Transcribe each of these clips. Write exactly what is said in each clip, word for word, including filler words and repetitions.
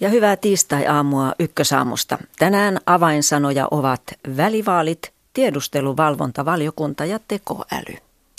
Ja hyvää tiistai-aamua Ykkösaamusta. Tänään avainsanoja ovat välivaalit, tiedusteluvalvontavaliokunta ja tekoäly.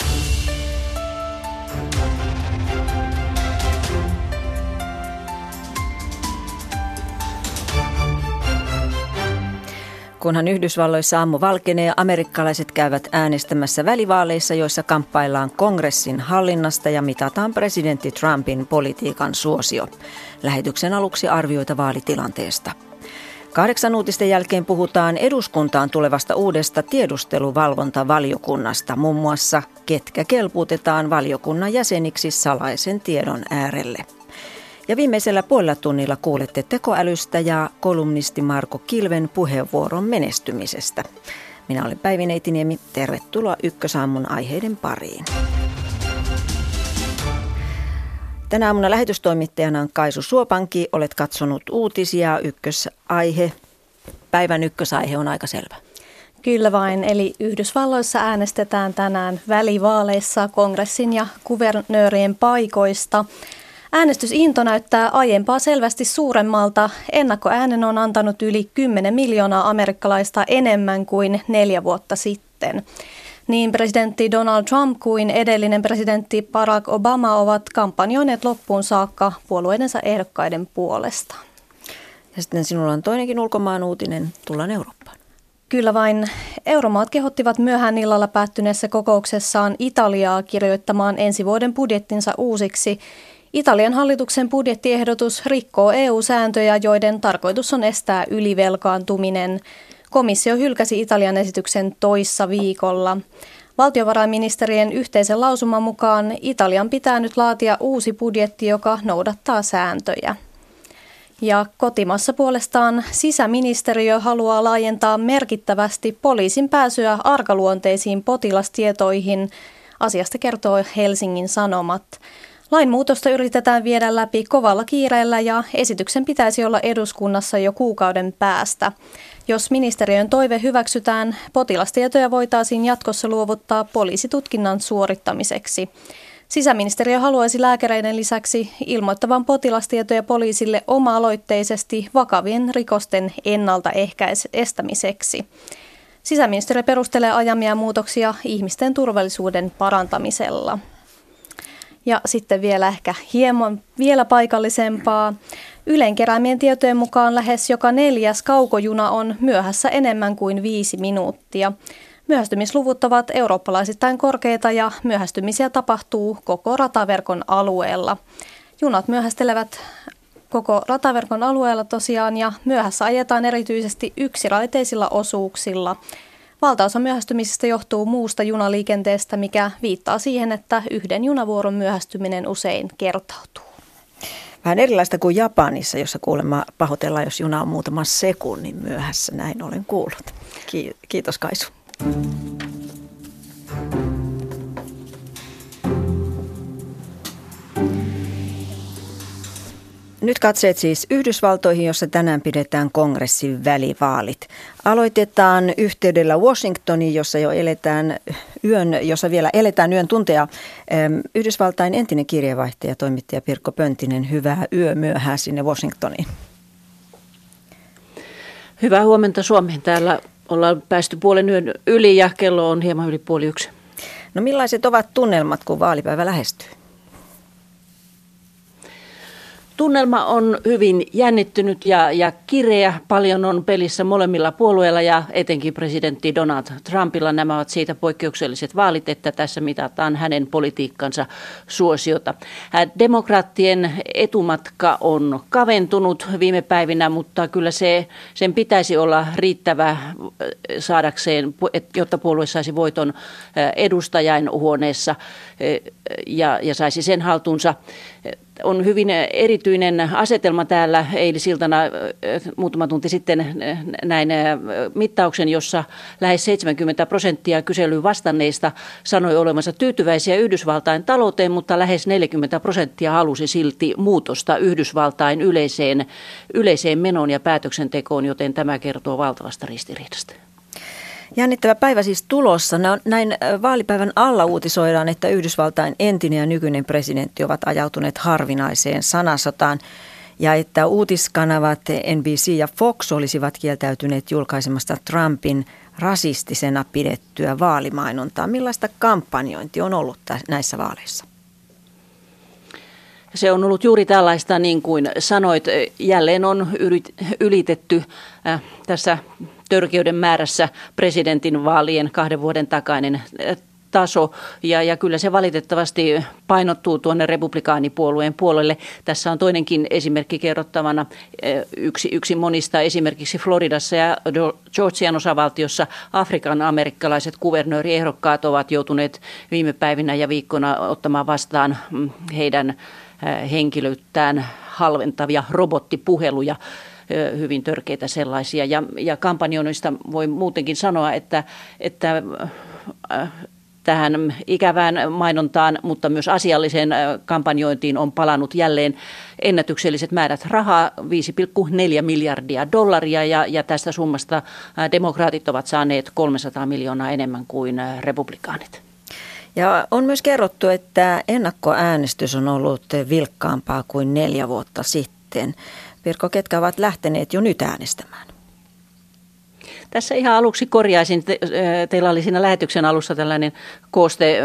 Kunhan Yhdysvalloissa aamu valkenee, amerikkalaiset käyvät äänestämässä välivaaleissa, joissa kamppaillaan kongressin hallinnasta ja mitataan presidentti Trumpin politiikan suosio. Lähetyksen aluksi arvioita vaalitilanteesta. Kahdeksan uutisten jälkeen puhutaan eduskuntaan tulevasta uudesta tiedusteluvalvontavaliokunnasta, muun muassa ketkä kelpuutetaan valiokunnan jäseniksi salaisen tiedon äärelle. Ja viimeisellä puolella tunnilla kuulette tekoälystä ja kolumnisti Marko Kilven puheenvuoron menestymisestä. Minä olen Päivi Neitiniemi. Tervetuloa Ykkösaamun aiheiden pariin. Tänä aamuna lähetystoimittajana on Kaisu Suopanki. Olet katsonut uutisia. Ykkösaihe, päivän ykkösaihe on aika selvä. Kyllä vain, eli Yhdysvalloissa äänestetään tänään välivaaleissa kongressin ja kuvernöörien paikoista. Äänestysinto näyttää aiempaa selvästi suuremmalta. Ennakkoäänen on antanut yli kymmenen miljoonaa amerikkalaista enemmän kuin neljä vuotta sitten. Niin presidentti Donald Trump kuin edellinen presidentti Barack Obama ovat kampanjoineet loppuun saakka puolueidensa ehdokkaiden puolesta. Ja sitten sinulla on toinenkin ulkomaan uutinen. Tullaan Eurooppaan. Kyllä vain. Euromaat kehottivat myöhään illalla päättyneessä kokouksessaan Italiaa kirjoittamaan ensi vuoden budjettinsa uusiksi. Italian hallituksen budjettiehdotus rikkoo E U-sääntöjä, joiden tarkoitus on estää ylivelkaantuminen. Komissio hylkäsi Italian esityksen toissa viikolla. Valtiovarainministerien yhteisen lausuman mukaan Italian pitää nyt laatia uusi budjetti, joka noudattaa sääntöjä. Ja kotimassa puolestaan sisäministeriö haluaa laajentaa merkittävästi poliisin pääsyä arkaluonteisiin potilastietoihin. Asiasta kertoo Helsingin Sanomat. Lainmuutosta yritetään viedä läpi kovalla kiireellä ja esityksen pitäisi olla eduskunnassa jo kuukauden päästä. Jos ministeriön toive hyväksytään, potilastietoja voitaisiin jatkossa luovuttaa poliisitutkinnan suorittamiseksi. Sisäministeriö haluaisi lääkäreiden lisäksi ilmoittavan potilastietoja poliisille oma-aloitteisesti vakavien rikosten ennaltaestämiseksi. Sisäministeriö perustelee ajamia muutoksia ihmisten turvallisuuden parantamisella. Ja sitten vielä ehkä hieman vielä paikallisempaa. Ylen keräämien tietojen mukaan lähes joka neljäs kaukojuna on myöhässä enemmän kuin viisi minuuttia. Myöhästymisluvut ovat eurooppalaisittain korkeita ja myöhästymisiä tapahtuu koko rataverkon alueella. Junat myöhästelevät koko rataverkon alueella tosiaan ja myöhässä ajetaan erityisesti yksiraiteisilla osuuksilla. Valtaosa myöhästymisestä johtuu muusta junaliikenteestä, mikä viittaa siihen, että yhden junavuoron myöhästyminen usein kertautuu. Vähän erilaista kuin Japanissa, jossa kuulemma pahoitellaan, jos juna on muutaman sekunnin myöhässä. Näin olen kuullut. Kiitos Kaisu. Nyt katseet siis Yhdysvaltoihin, jossa tänään pidetään kongressin välivaalit. Aloitetaan yhteydellä Washingtoniin, jossa jo eletään yön, jossa vielä eletään yön tunteja. Yhdysvaltain entinen kirjeenvaihtaja, toimittaja Pirkko Pöntinen, hyvää yömyöhää sinne Washingtoniin. Hyvää huomenta Suomeen. Täällä ollaan päästy puolen yön yli ja kello on hieman yli puoli yksi. No millaiset ovat tunnelmat, kun vaalipäivä lähestyy? Tunnelma on hyvin jännittynyt ja, ja kireä. Paljon on pelissä molemmilla puolueilla ja etenkin presidentti Donald Trumpilla. Nämä ovat siitä poikkeukselliset vaalit, että tässä mitataan hänen politiikkansa suosiota. Demokraattien etumatka on kaventunut viime päivinä, mutta kyllä se, sen pitäisi olla riittävä saadakseen, jotta puolue saisi voiton edustajainhuoneessa ja, ja saisi sen haltuunsa. On hyvin erityinen asetelma täällä. Eilisiltana muutama tunti sitten näin mittauksen, jossa lähes seitsemänkymmentä prosenttia kyselyyn vastanneista sanoi olevansa tyytyväisiä Yhdysvaltain talouteen, mutta lähes neljäkymmentä prosenttia halusi silti muutosta Yhdysvaltain yleiseen, yleiseen menoon ja päätöksentekoon, joten tämä kertoo valtavasta ristiriidasta. Jännittävä päivä siis tulossa. Näin vaalipäivän alla uutisoidaan, että Yhdysvaltain entinen ja nykyinen presidentti ovat ajautuneet harvinaiseen sanasotaan. ja että uutiskanavat N B C ja Fox olisivat kieltäytyneet julkaisemasta Trumpin rasistisena pidettyä vaalimainontaa. Millaista kampanjointi on ollut näissä vaaleissa? Se on ollut juuri tällaista, niin kuin sanoit, jälleen on ylitetty äh, tässä törkeyden määrässä presidentin vaalien kahden vuoden takainen äh, taso, ja, ja kyllä se valitettavasti painottuu tuonne republikaanipuolueen puolelle. Tässä on toinenkin esimerkki kerrottavana, yksi, yksi monista, esimerkiksi Floridassa ja Georgian osavaltiossa Afrikan amerikkalaiset kuvernööriehdokkaat ovat joutuneet viime päivinä ja viikkona ottamaan vastaan heidän henkilöittään halventavia robottipuheluja, hyvin törkeitä sellaisia. Ja, ja kampanjoinnista voi muutenkin sanoa, että, että tähän ikävään mainontaan, mutta myös asialliseen kampanjointiin on palannut jälleen ennätykselliset määrät rahaa, viisi pilkku neljä miljardia dollaria, ja, ja tästä summasta demokraatit ovat saaneet kolmesataa miljoonaa enemmän kuin republikaanit. Ja on myös kerrottu, että ennakkoäänestys on ollut vilkkaampaa kuin neljä vuotta sitten. Pirkko, ketkä ovat lähteneet jo nyt äänestämään? Tässä ihan aluksi korjaisin, te, teillä oli siinä lähetyksen alussa tällainen kooste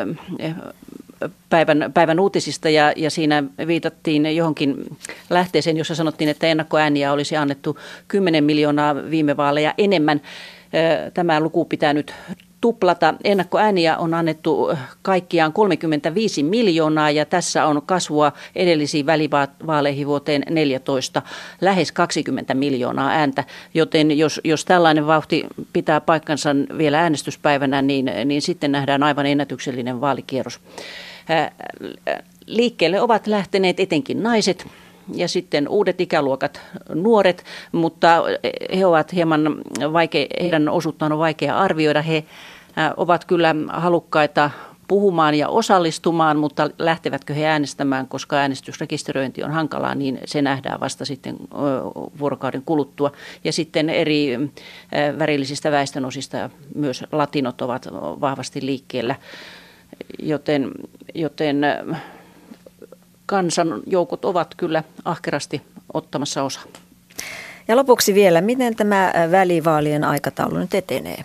päivän, päivän uutisista, ja, ja siinä viitattiin johonkin lähteeseen, jossa sanottiin, että ennakkoääniä olisi annettu kymmenen miljoonaa viime vaaleja enemmän. Tämä luku pitää nyt tuplata. Ennakkoääniä on annettu kaikkiaan kolmekymmentäviisi miljoonaa, ja tässä on kasvua edellisiin välivaaleihin vuoteen neljätoista lähes kaksikymmentä miljoonaa ääntä, joten jos, jos tällainen vauhti pitää paikkansa vielä äänestyspäivänä, niin, niin sitten nähdään aivan ennätyksellinen vaalikierros. Liikkeelle ovat lähteneet etenkin naiset ja sitten uudet ikäluokat, nuoret, mutta he ovat hieman vaikea, heidän osuuttaan on vaikea arvioida. He ovat kyllä halukkaita puhumaan ja osallistumaan, mutta lähtevätkö he äänestämään, koska äänestysrekisteröinti on hankalaa, niin se nähdään vasta sitten vuorokauden kuluttua. Ja sitten eri värillisistä väestönosista myös latinot ovat vahvasti liikkeellä, joten, joten kansanjoukot ovat kyllä ahkerasti ottamassa osaa. Ja lopuksi vielä, miten tämä välivaalien aikataulu nyt etenee?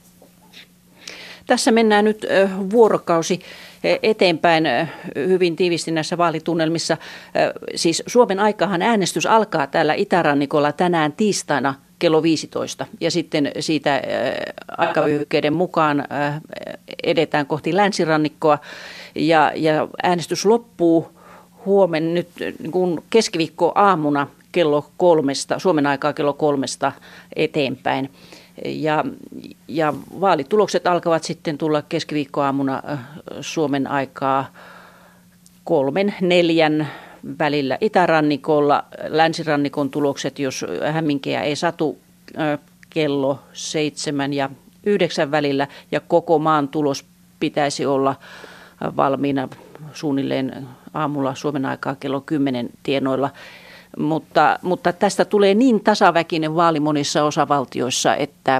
Tässä mennään nyt vuorokausi eteenpäin hyvin tiivisti näissä vaalitunnelmissa. Siis Suomen aikahan äänestys alkaa täällä itärannikolla tänään tiistaina kello viisitoista, ja sitten siitä aikavyöhykkeiden mukaan edetään kohti länsirannikkoa, ja, ja äänestys loppuu huomenna nyt kun keskiviikko aamuna kello kolmesta, Suomen aikaa kello kolmesta eteenpäin. Ja, ja vaalitulokset alkavat sitten tulla keskiviikkoaamuna Suomen aikaa kolmen, neljän välillä itärannikolla. Länsirannikon tulokset, jos hämminkeä ei satu, kello seitsemän ja yhdeksän välillä. Ja koko maan tulos pitäisi olla valmiina suunnilleen aamulla Suomen aikaa kello kymmenen tienoilla. Mutta, mutta tästä tulee niin tasaväkinen vaali monissa osavaltioissa, että,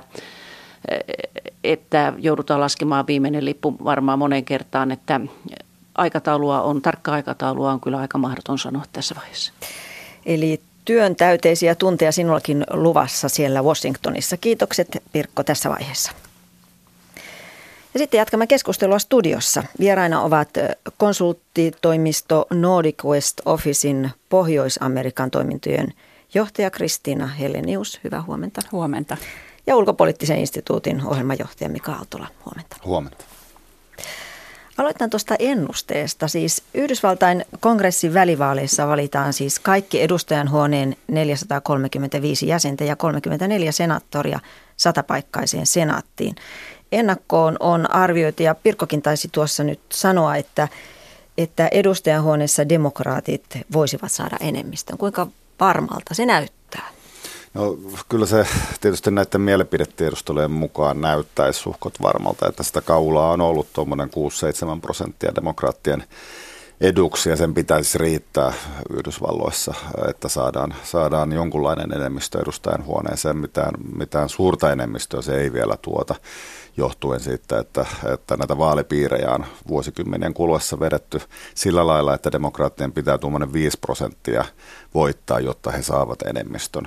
että joudutaan laskemaan viimeinen lippu varmaan moneen kertaan, että aikataulua on, tarkka aikataulua on kyllä aika mahdoton sanoa tässä vaiheessa. Eli työn täyteisiä tunteja sinullakin luvassa siellä Washingtonissa. Kiitokset, Pirkko, tässä vaiheessa. Ja sitten jatkamme keskustelua studiossa. Vieraina ovat konsulttitoimisto Nordic West Officein Pohjois-Amerikan toimintojen johtaja Kristiina Helenius. Hyvää huomenta. Huomenta. Ja Ulkopoliittisen instituutin ohjelmajohtaja Mika Aaltola. Huomenta. Huomenta. Aloitetaan tuosta ennusteesta. Siis Yhdysvaltain kongressin välivaaleissa valitaan siis kaikki edustajanhuoneen neljäsataakolmekymmentäviisi jäsentä ja kolmekymmentäneljä senaattoria satapaikkaiseen senaattiin. Ennakkoon on arvioitu, ja Pirkkokin taisi tuossa nyt sanoa, että, että edustajanhuoneessa demokraatit voisivat saada enemmistön. Kuinka varmalta se näyttää? No kyllä se tietysti näiden mielipidetiedustelujen mukaan näyttäisi suhkot varmalta, että sitä kaulaa on ollut tuommoinen kuusi seitsemän prosenttia demokraattien eduksi ja sen pitäisi riittää Yhdysvalloissa, että saadaan, saadaan jonkunlainen enemmistö edustajan huoneeseen. Mitään, mitään suurta enemmistöä se ei vielä tuota, johtuen siitä, että, että näitä vaalipiirejä on vuosikymmenien kuluessa vedetty sillä lailla, että demokraattien pitää tuommoinen viisi prosenttia voittaa, jotta he saavat enemmistön.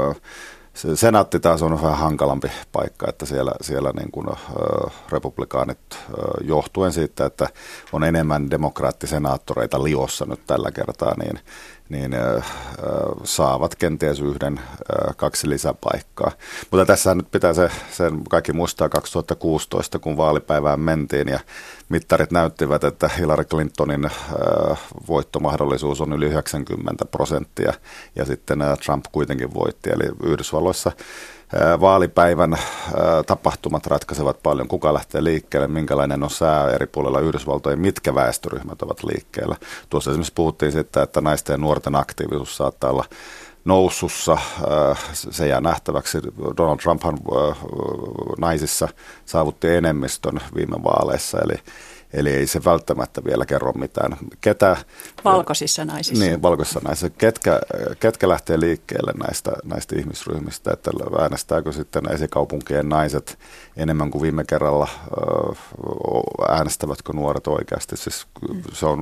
Senaatti taas on vähän hankalampi paikka, että siellä, siellä niin kuin, ö, republikaanit ö, johtuen siitä, että on enemmän demokraattisenaattoreita liossa nyt tällä kertaa, niin, niin ö, ö, saavat kenties yhden, ö, kaksi lisäpaikkaa. Mutta tässä nyt pitää se, sen kaikki muistaa kaksituhattakuusitoista, kun vaalipäivään mentiin ja mittarit näyttivät, että Hillary Clintonin ö, voittomahdollisuus on yli yhdeksänkymmentä prosenttia ja sitten ö, Trump kuitenkin voitti, eli Yhdysvalloissa vaalipäivän tapahtumat ratkaisevat paljon, kuka lähtee liikkeelle, minkälainen on sää eri puolilla Yhdysvaltoja, mitkä väestöryhmät ovat liikkeellä. Tuossa esimerkiksi puhuttiin siitä, että naisten ja nuorten aktiivisuus saattaa olla nousussa, se jää nähtäväksi. Donald Trumphan naisissa saavutti enemmistön viime vaaleissa, eli Eli ei se välttämättä vielä kerro mitään. Ketä, valkoisissa naisissa. Niin, valkoisissa naisissa. Ketkä, ketkä lähtee liikkeelle näistä, näistä ihmisryhmistä, että äänestääkö sitten esikaupunkien naiset enemmän kuin viime kerralla, äänestävätkö nuoret oikeasti. Siis se, on,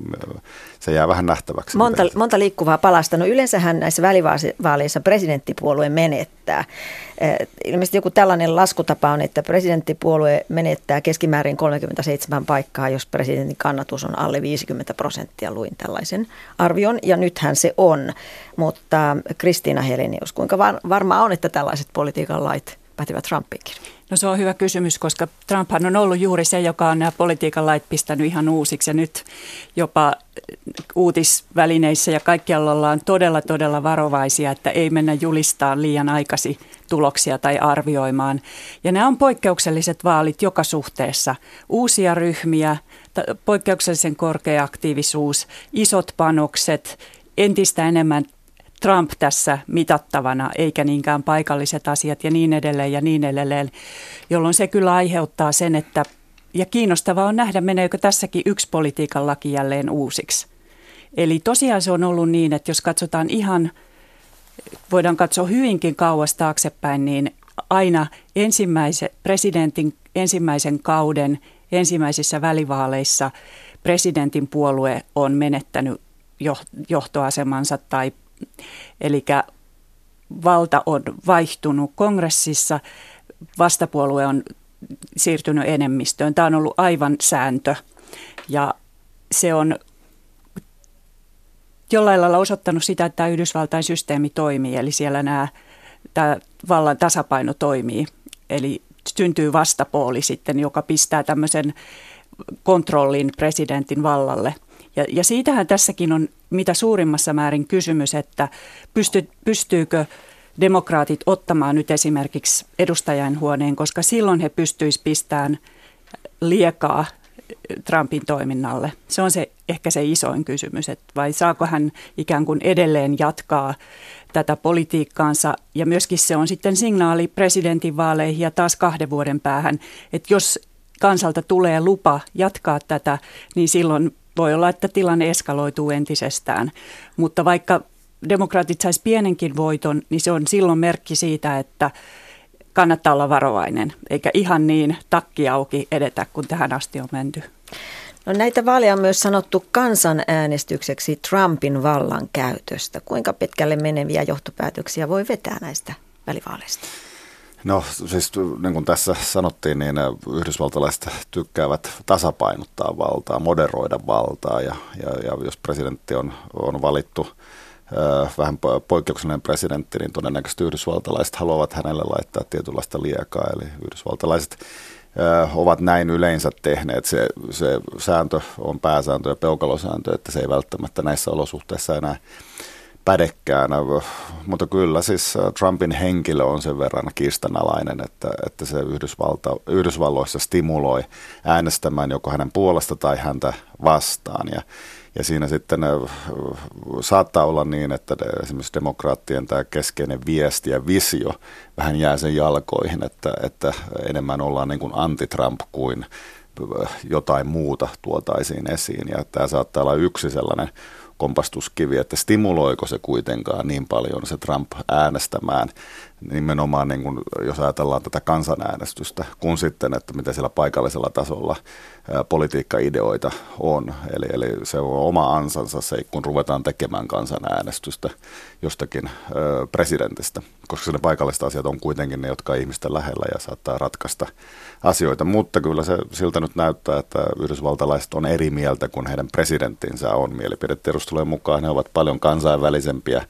se jää vähän nähtäväksi. Monta, monta liikkuvaa palasta. No yleensähän näissä välivaaleissa presidenttipuolue menettää. Ilmeisesti joku tällainen laskutapa on, että presidenttipuolue menettää keskimäärin kolmekymmentäseitsemän paikkaa, jos presidentin kannatus on alle viisikymmentä prosenttia, luin tällaisen arvion, ja nythän se on. Mutta Kristiina Helenius, kuinka varmaa on, että tällaiset politiikan lait pätevät Trumpiinkin? No se on hyvä kysymys, koska Trumphan on ollut juuri se, joka on nämä politiikan lait pistänyt ihan uusiksi, ja nyt jopa uutisvälineissä ja kaikkialla ollaan todella, todella varovaisia, että ei mennä julistaan liian aikaisin tuloksia tai arvioimaan. Ja nämä on poikkeukselliset vaalit joka suhteessa. Uusia ryhmiä, poikkeuksellisen korkea aktiivisuus, isot panokset, entistä enemmän Trump tässä mitattavana, eikä niinkään paikalliset asiat ja niin edelleen ja niin edelleen, jolloin se kyllä aiheuttaa sen, että, ja kiinnostavaa on nähdä, meneekö tässäkin yksi politiikan laki jälleen uusiksi. Eli tosiaan se on ollut niin, että jos katsotaan ihan, voidaan katsoa hyvinkin kauas taaksepäin, niin aina ensimmäisen presidentin ensimmäisen kauden ensimmäisissä välivaaleissa presidentin puolue on menettänyt johtoasemansa tai eli valta on vaihtunut kongressissa, vastapuolue on siirtynyt enemmistöön. Tämä on ollut aivan sääntö ja se on jollain lailla osoittanut sitä, että tämä Yhdysvaltain systeemi toimii, eli siellä nämä, tämä vallan tasapaino toimii. Eli syntyy vastapuoli sitten, joka pistää tämmöisen kontrollin presidentin vallalle. Ja, ja siitähän tässäkin on mitä suurimmassa määrin kysymys, että pysty, pystyykö demokraatit ottamaan nyt esimerkiksi edustajainhuoneen, koska silloin he pystyisivät pistämään liekaa Trumpin toiminnalle. Se on se, ehkä se isoin kysymys, että vai saako hän ikään kuin edelleen jatkaa tätä politiikkaansa. Ja myöskin se on sitten signaali presidentinvaaleihin ja taas kahden vuoden päähän, että jos kansalta tulee lupa jatkaa tätä, niin silloin voi olla, että tilanne eskaloituu entisestään, mutta vaikka demokraatit saisi pienenkin voiton, niin se on silloin merkki siitä, että kannattaa olla varovainen, eikä ihan niin takki auki edetä, kun tähän asti on menty. No näitä vaaleja on myös sanottu kansanäänestykseksi Trumpin vallan käytöstä. Kuinka pitkälle meneviä johtopäätöksiä voi vetää näistä välivaaleista? No siis niin kuin tässä sanottiin, niin yhdysvaltalaiset tykkäävät tasapainottaa valtaa, moderoida valtaa ja, ja, ja jos presidentti on, on valittu äh, vähän poikkeuksellinen presidentti, niin todennäköisesti yhdysvaltalaiset haluavat hänelle laittaa tietynlaista liekaa, eli yhdysvaltalaiset äh, ovat näin yleensä tehneet. Se, se sääntö on pääsääntö ja peukalosääntö, että se ei välttämättä näissä olosuhteissa enää pädekkäänä, mutta kyllä siis Trumpin henkilö on sen verran kiistanalainen, että, että se Yhdysvalta, Yhdysvalloissa stimuloi äänestämään joko hänen puolesta tai häntä vastaan. Ja, ja siinä sitten saattaa olla niin, että esimerkiksi demokraattien tämä keskeinen viesti ja visio vähän jää sen jalkoihin, että, että enemmän ollaan niin kuin anti-Trump kuin jotain muuta tuotaisiin esiin. Ja tämä saattaa olla yksi sellainen kompastuskivi, että stimuloiko se kuitenkaan niin paljon se Trump äänestämään nimenomaan, niin kuin, jos ajatellaan tätä kansanäänestystä, kun sitten, että miten siellä paikallisella tasolla ää, politiikkaideoita on. Eli, eli se on oma ansansa se, kun ruvetaan tekemään kansanäänestystä jostakin ää, presidentistä, koska ne paikalliset asiat on kuitenkin ne, jotka on ihmisten lähellä ja saattaa ratkaista asioita. Mutta kyllä se siltä nyt näyttää, että yhdysvaltalaiset on eri mieltä kuin heidän presidenttinsä on. Mielipidetiedustelujen mukaan he ovat paljon kansainvälisempiä,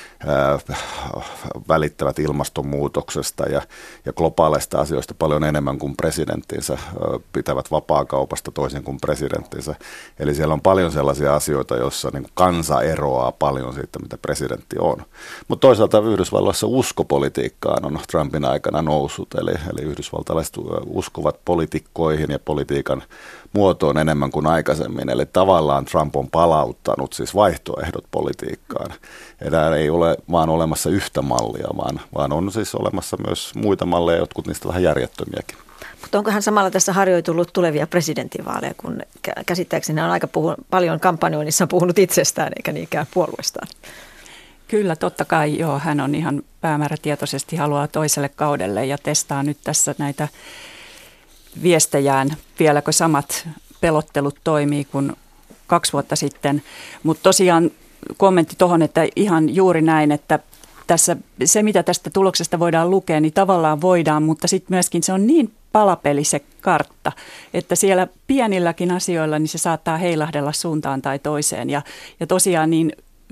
välittävät ilmastonmuutoksesta ja, ja globaaleista asioista paljon enemmän kuin presidenttinsä, pitävät vapaakaupasta toisin kuin presidenttinsä. Eli siellä on paljon sellaisia asioita, joissa niin kuin kansa eroaa paljon siitä, mitä presidentti on. Mutta toisaalta Yhdysvalloissa uskopolitiikkaan on Trumpin aikana noussut, eli, eli yhdysvaltalaiset uskovat poliitikkoihin ja politiikan muotoon enemmän kuin aikaisemmin. Eli tavallaan Trump on palauttanut siis vaihtoehdot politiikkaan. Enää ei ole vaan olemassa yhtä mallia, vaan, vaan on siis olemassa myös muita malleja, jotkut niistä vähän järjettömiäkin. Mutta onko hän samalla tässä harjoitellut tulevia presidentinvaaleja, kun käsittääkseni on aika puhu, paljon kampanjoinnissa puhunut itsestään eikä niinkään puolueestaan? Kyllä, totta kai joo. Hän on ihan päämäärätietoisesti haluaa toiselle kaudelle ja testaa nyt tässä näitä viestejään. Vieläkö samat pelottelut toimii kuin kaksi vuotta sitten, mutta tosiaan kommentti tuohon, että ihan juuri näin, että tässä, se mitä tästä tuloksesta voidaan lukea, niin tavallaan voidaan, mutta sitten myöskin se on niin palapeli se kartta, että siellä pienilläkin asioilla niin se saattaa heilahdella suuntaan tai toiseen ja, ja tosiaan niin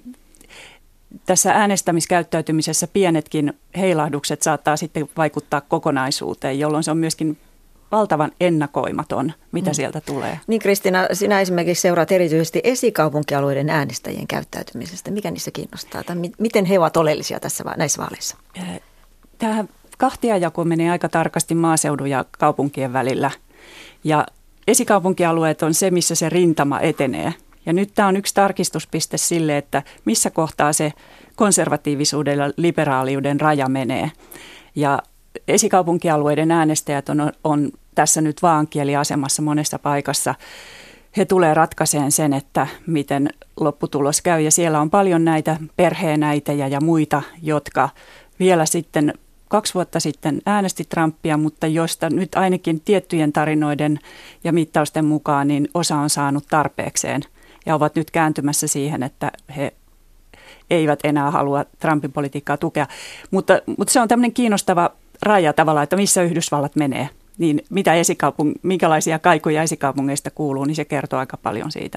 tässä äänestämiskäyttäytymisessä pienetkin heilahdukset saattaa sitten vaikuttaa kokonaisuuteen, jolloin se on myöskin valtavan ennakoimaton, mitä mm. sieltä tulee. Niin Kristiina, sinä esimerkiksi seuraat erityisesti esikaupunkialueiden äänestäjien käyttäytymisestä. Mikä niissä kiinnostaa? Tai miten he ovat oleellisia tässä, näissä vaaleissa? Tämä kahtiajako menee aika tarkasti maaseudun ja kaupunkien välillä. Ja esikaupunkialueet on se, missä se rintama etenee. Ja nyt tämä on yksi tarkistuspiste sille, että missä kohtaa se konservatiivisuuden ja liberaaliuden raja menee. Ja esikaupunkialueiden äänestäjät on, on tässä nyt vaankieliasemassa monessa paikassa. He tulee ratkaiseen sen, että miten lopputulos käy. Ja siellä on paljon näitä perheenäitejä ja muita, jotka vielä sitten kaksi vuotta sitten äänesti Trumpia, mutta joista nyt ainakin tiettyjen tarinoiden ja mittausten mukaan niin osa on saanut tarpeekseen. Ja ovat nyt kääntymässä siihen, että he eivät enää halua Trumpin politiikkaa tukea. Mutta, mutta se on tämmöinen kiinnostava raja tavallaan, että missä Yhdysvallat menee. Niin mitä esikaupung- minkälaisia kaikuja esikaupungeista kuuluu, niin se kertoo aika paljon siitä.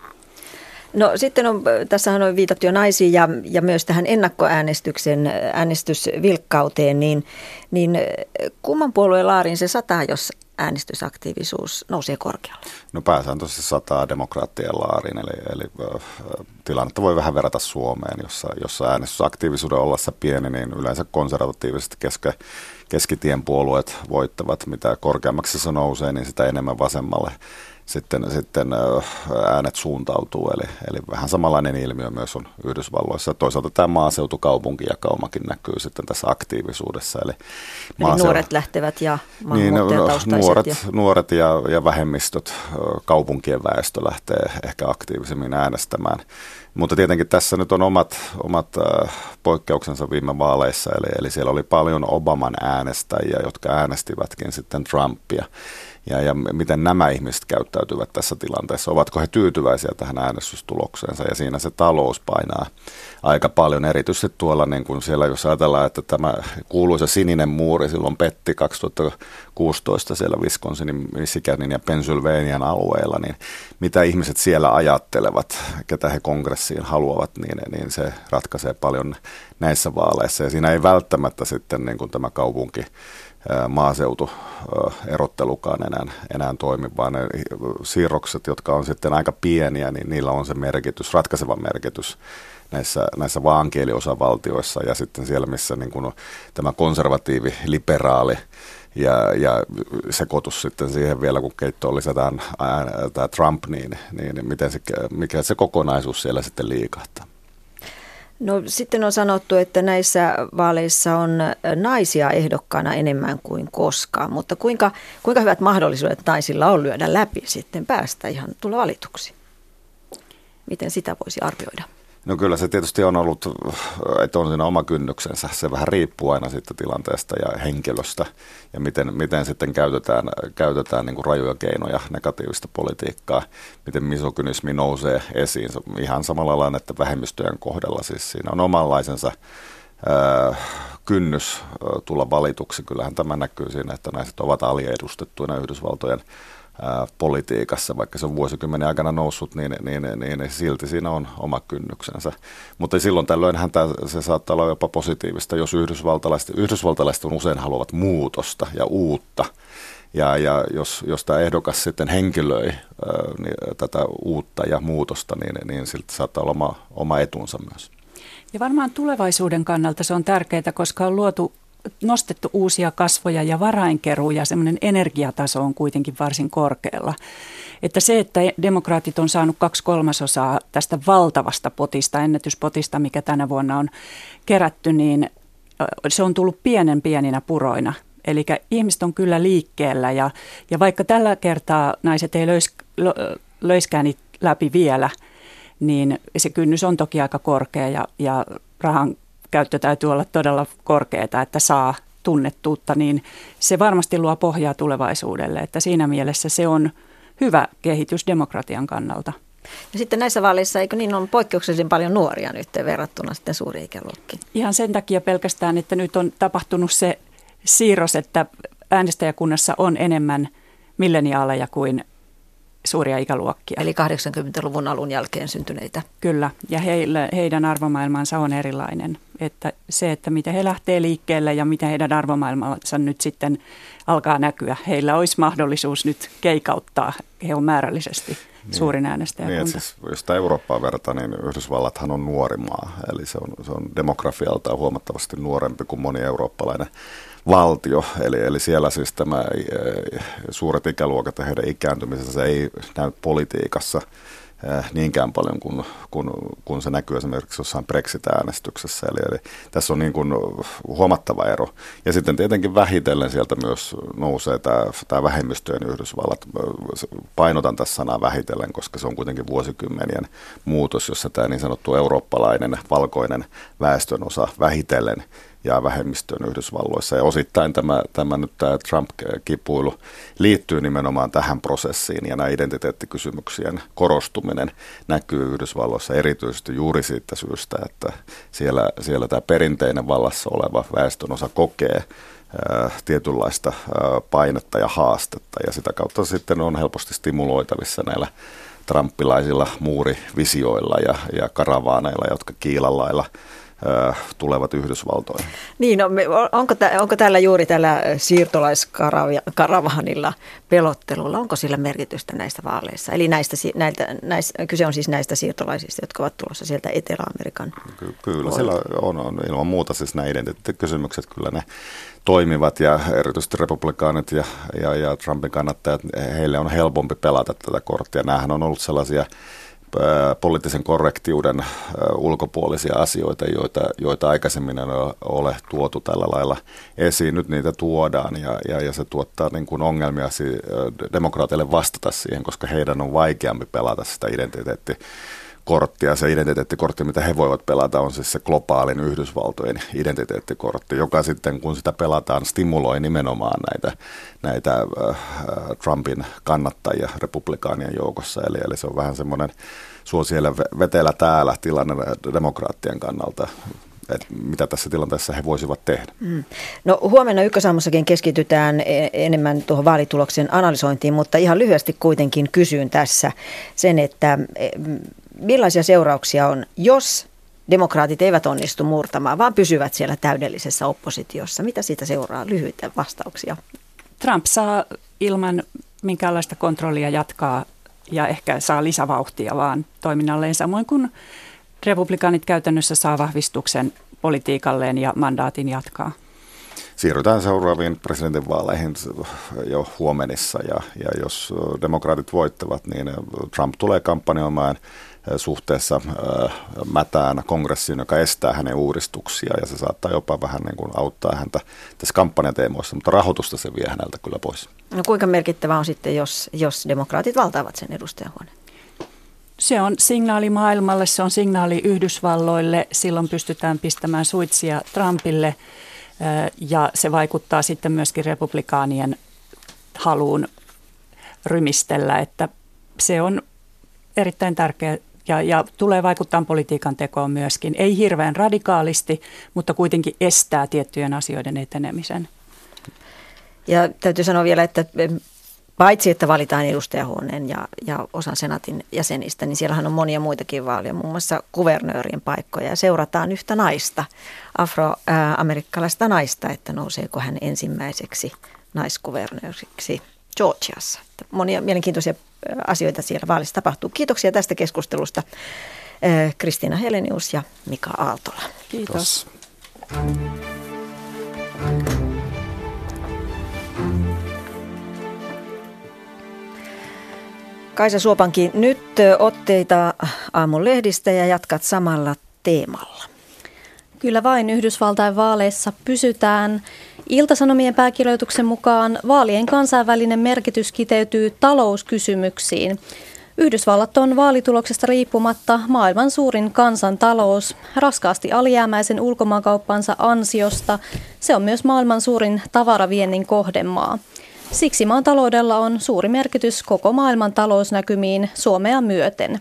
No sitten on, tässähän on viitattu jo naisiin ja, ja myös tähän ennakkoäänestyksen äänestysvilkkauteen, niin, niin kumman puolueen laariin se sataa, jos äänestysaktiivisuus nousee korkealle? No pääsääntöisesti sataa demokraattien laariin, eli, eli äh, tilannetta voi vähän verrata Suomeen, jossa, jossa äänestysaktiivisuuden ollessa pieni, niin yleensä konservatiiviset keske, keskitien puolueet voittavat. Mitä korkeammaksi se nousee, niin sitä enemmän vasemmalle sitten, sitten äänet suuntautuu. Eli, eli vähän samanlainen ilmiö myös on Yhdysvalloissa. Toisaalta tämä maaseutukaupunkijakaumakin näkyy sitten tässä aktiivisuudessa. Eli, eli nuoret lähtevät ja maahanmuuttajataustaiset. Niin, nuoret, ja... nuoret ja, ja vähemmistöt, kaupunkien väestö lähtee ehkä aktiivisemmin äänestämään. Mutta tietenkin tässä nyt on omat, omat äh, poikkeuksensa viime vaaleissa, eli, eli siellä oli paljon Obaman äänestäjiä, jotka äänestivätkin sitten Trumpia. Ja, ja miten nämä ihmiset käyttäytyvät tässä tilanteessa, ovatko he tyytyväisiä tähän äänestystulokseensa, ja siinä se talous painaa aika paljon, erityisesti tuolla niin kuin siellä, jos ajatellaan, että tämä kuuluisa sininen muuri silloin petti kaksituhattakuusitoista siellä Wisconsinin, Michiganin ja Pennsylvanian alueella, niin mitä ihmiset siellä ajattelevat, ketä he kongressiin haluavat, niin, niin se ratkaisee paljon näissä vaaleissa, ja siinä ei välttämättä sitten niin kuin tämä kaupunki maaseutuerottelukaan enää, enää toimi, vaan ne siirrokset, jotka on sitten aika pieniä, niin niillä on se merkitys, ratkaiseva merkitys näissä, näissä vaankieliosavaltioissa ja sitten siellä, missä niin kuin tämä konservatiivi, liberaali ja, ja sekoitus sitten siihen vielä, kun keittoon lisätään tämä Trump, niin, niin miten se, mikä se kokonaisuus siellä sitten liikahtaa. No sitten on sanottu, että näissä vaaleissa on naisia ehdokkaana enemmän kuin koskaan, mutta kuinka, kuinka hyvät mahdollisuudet naisilla on lyödä läpi sitten päästä ihan tulla valituksi? Miten sitä voisi arvioida? No kyllä se tietysti on ollut, että on siinä oma kynnyksensä. Se vähän riippuu aina siitä tilanteesta ja henkilöstä ja miten, miten sitten käytetään, käytetään niin kuin rajuja keinoja, negatiivista politiikkaa, miten misogynismi nousee esiin. Se on ihan samalla lailla, että vähemmistöjen kohdalla siis siinä on omanlaisensa ää, kynnys ää, tulla valituksi. Kyllähän tämä näkyy siinä, että naiset ovat aliedustettuina Yhdysvaltojen politiikassa, vaikka se on vuosikymmenen aikana noussut, niin, niin, niin, niin silti siinä on oma kynnyksensä. Mutta silloin tällöinhän tämä, se saattaa olla jopa positiivista, jos yhdysvaltalaiset, yhdysvaltalaiset usein haluavat muutosta ja uutta. Ja, ja jos, jos tämä ehdokas sitten henkilöi ää, niin, tätä uutta ja muutosta, niin, niin silti saattaa olla oma, oma etunsa myös. Ja varmaan tulevaisuuden kannalta se on tärkeää, koska on luotu nostettu uusia kasvoja ja varainkeruu ja semmoinen energiataso on kuitenkin varsin korkealla. Että se, että demokraatit on saanut kaksi kolmasosaa tästä valtavasta potista, ennätyspotista, mikä tänä vuonna on kerätty, niin se on tullut pienen pieninä puroina. Eli ihmiset on kyllä liikkeellä ja, ja vaikka tällä kertaa naiset ei löys, löyskään niitä läpi vielä, niin se kynnys on toki aika korkea ja, ja rahan käyttö täytyy olla todella korkeata, että saa tunnettuutta, niin se varmasti luo pohjaa tulevaisuudelle. Että siinä mielessä se on hyvä kehitys demokratian kannalta. Ja sitten näissä vaaleissa, eikö niin, on poikkeuksellisen paljon nuoria nyt verrattuna sitten suuriin ikäluokkiin? Ihan sen takia pelkästään, että nyt on tapahtunut se siirros, että äänestäjäkunnassa on enemmän milleniaaleja kuin suuria ikäluokkia. Eli kahdeksankymmentäluvun alun jälkeen syntyneitä. Kyllä, ja heillä, heidän arvomaailmansa on erilainen. Että se, että miten he lähtee liikkeelle ja miten heidän arvomaailmansa nyt sitten alkaa näkyä. Heillä olisi mahdollisuus nyt keikauttaa, he on määrällisesti niin, suurin äänestäjäkunta. Niin, siis, jos sitä Eurooppaa vertaa, niin Yhdysvallathan on nuori maa. Eli se on, se on demografialtaan huomattavasti nuorempi kuin moni eurooppalainen valtio, eli, eli siellä siis tämä e, suuret ikäluokat ja heidän ikääntymisensä ei näy politiikassa e, niinkään paljon kuin, kuin, kuin se näkyy esimerkiksi jossain Brexit-äänestyksessä. Eli, eli tässä on niin kuin huomattava ero. Ja sitten tietenkin vähitellen sieltä myös nousee tämä, tämä vähemmistöjen Yhdysvallat. Painotan tässä sanaa vähitellen, koska se on kuitenkin vuosikymmenien muutos, jossa tämä niin sanottu eurooppalainen valkoinen väestönosa vähitellen ja vähemmistöön Yhdysvalloissa. Ja osittain tämä, tämä nyt tämä Trump-kipuilu liittyy nimenomaan tähän prosessiin, ja nämä identiteettikysymyksien korostuminen näkyy Yhdysvalloissa erityisesti juuri siitä syystä, että siellä, siellä tämä perinteinen vallassa oleva väestönosa kokee ää, tietynlaista ää, painetta ja haastetta, ja sitä kautta sitten on helposti stimuloitavissa näillä trumpilaisilla muurivisioilla ja, ja karavaaneilla, jotka kiilalailla tulevat Yhdysvaltoihin. Niin, no, onko, tä, onko tällä juuri tällä siirtolaiskaravanilla pelottelulla, onko sillä merkitystä näistä vaaleissa? Eli näistä, näiltä, näistä, kyse on siis näistä siirtolaisista, jotka ovat tulossa sieltä Etelä-Amerikan. Ky- kyllä, sillä on, on ilman muuta siis nämä identiteettikysymykset, kyllä ne toimivat, ja erityisesti republikaanit ja, ja, ja Trumpin kannattajat, heille on helpompi pelata tätä korttia. Nämähän on ollut sellaisia poliittisen korrektiuden ulkopuolisia asioita, joita, joita aikaisemmin ei ole tuotu tällä lailla esiin. Nyt niitä tuodaan, ja, ja, ja se tuottaa niin kuin ongelmia si- demokraateille vastata siihen, koska heidän on vaikeampi pelata sitä identiteettikorttia. Se identiteettikortti, mitä he voivat pelata, on siis se globaalin Yhdysvaltojen identiteettikortti, joka sitten, kun sitä pelataan, stimuloi nimenomaan näitä, näitä äh, Trumpin kannattajia republikaanien joukossa. Eli, eli se on vähän semmoinen suo siellä vetelä täällä tilanne demokraattien kannalta, että mitä tässä tilanteessa he voisivat tehdä. Mm. No huomenna Ykkösaamussakin keskitytään enemmän tuohon vaalituloksen analysointiin, mutta ihan lyhyesti kuitenkin kysyn tässä sen, että millaisia seurauksia on, jos demokraatit eivät onnistu murtamaan, vaan pysyvät siellä täydellisessä oppositiossa. Mitä siitä seuraa? Lyhyitä vastauksia. Trump saa ilman minkäänlaista kontrollia jatkaa ja ehkä saa lisävauhtia vaan toiminnalleen, samoin kuin republikaanit käytännössä saa vahvistuksen politiikalleen ja mandaatin jatkaa. siirrytään seuraaviin presidentinvaaleihin jo huomenissa ja, ja jos demokraatit voittavat, niin Trump tulee kampanjoimaan suhteessa äh, mätään kongressiin, joka estää hänen uudistuksia ja se saattaa jopa vähän niin kuin auttaa häntä tässä kampanjateemoissa, mutta rahoitusta se vie häneltä kyllä pois. No kuinka merkittävä on sitten, jos, jos demokraatit valtaavat sen edustajahuoneen? Se on signaali maailmalle, se on signaali Yhdysvalloille, silloin pystytään pistämään suitsia Trumpille ja se vaikuttaa sitten myöskin republikaanien haluun rymistellä, että se on erittäin tärkeä ja, ja tulee vaikuttaa politiikan tekoon myöskin. Ei hirveän radikaalisti, mutta kuitenkin estää tiettyjen asioiden etenemisen. Ja täytyy sanoa vielä, että paitsi että valitaan edustajahuoneen ja, ja osan senaatin jäsenistä, niin siellähän on monia muitakin vaaleja, muun muassa kuvernöörien paikkoja. Ja seurataan yhtä naista, afroamerikkalaista naista, että nouseeko hän ensimmäiseksi naiskuvernööriksi Georgiassa. Monia mielenkiintoisia asioita siellä vaalissa tapahtuu. Kiitoksia tästä keskustelusta Kristiina Helenius ja Mika Aaltola. Kiitos. Kaisa Suopanki, nyt otteita aamun lehdistä ja jatkat samalla teemalla. Kyllä vain Yhdysvaltain vaaleissa pysytään. Ilta-Sanomien pääkirjoituksen mukaan vaalien kansainvälinen merkitys kiteytyy talouskysymyksiin. Yhdysvallat on vaalituloksesta riippumatta maailman suurin kansantalous. Raskaasti alijäämäisen ulkomaankauppansa ansiosta se on myös maailman suurin tavaraviennin kohdemaa. Siksi maan taloudella on suuri merkitys koko maailman talousnäkymiin Suomea myöten.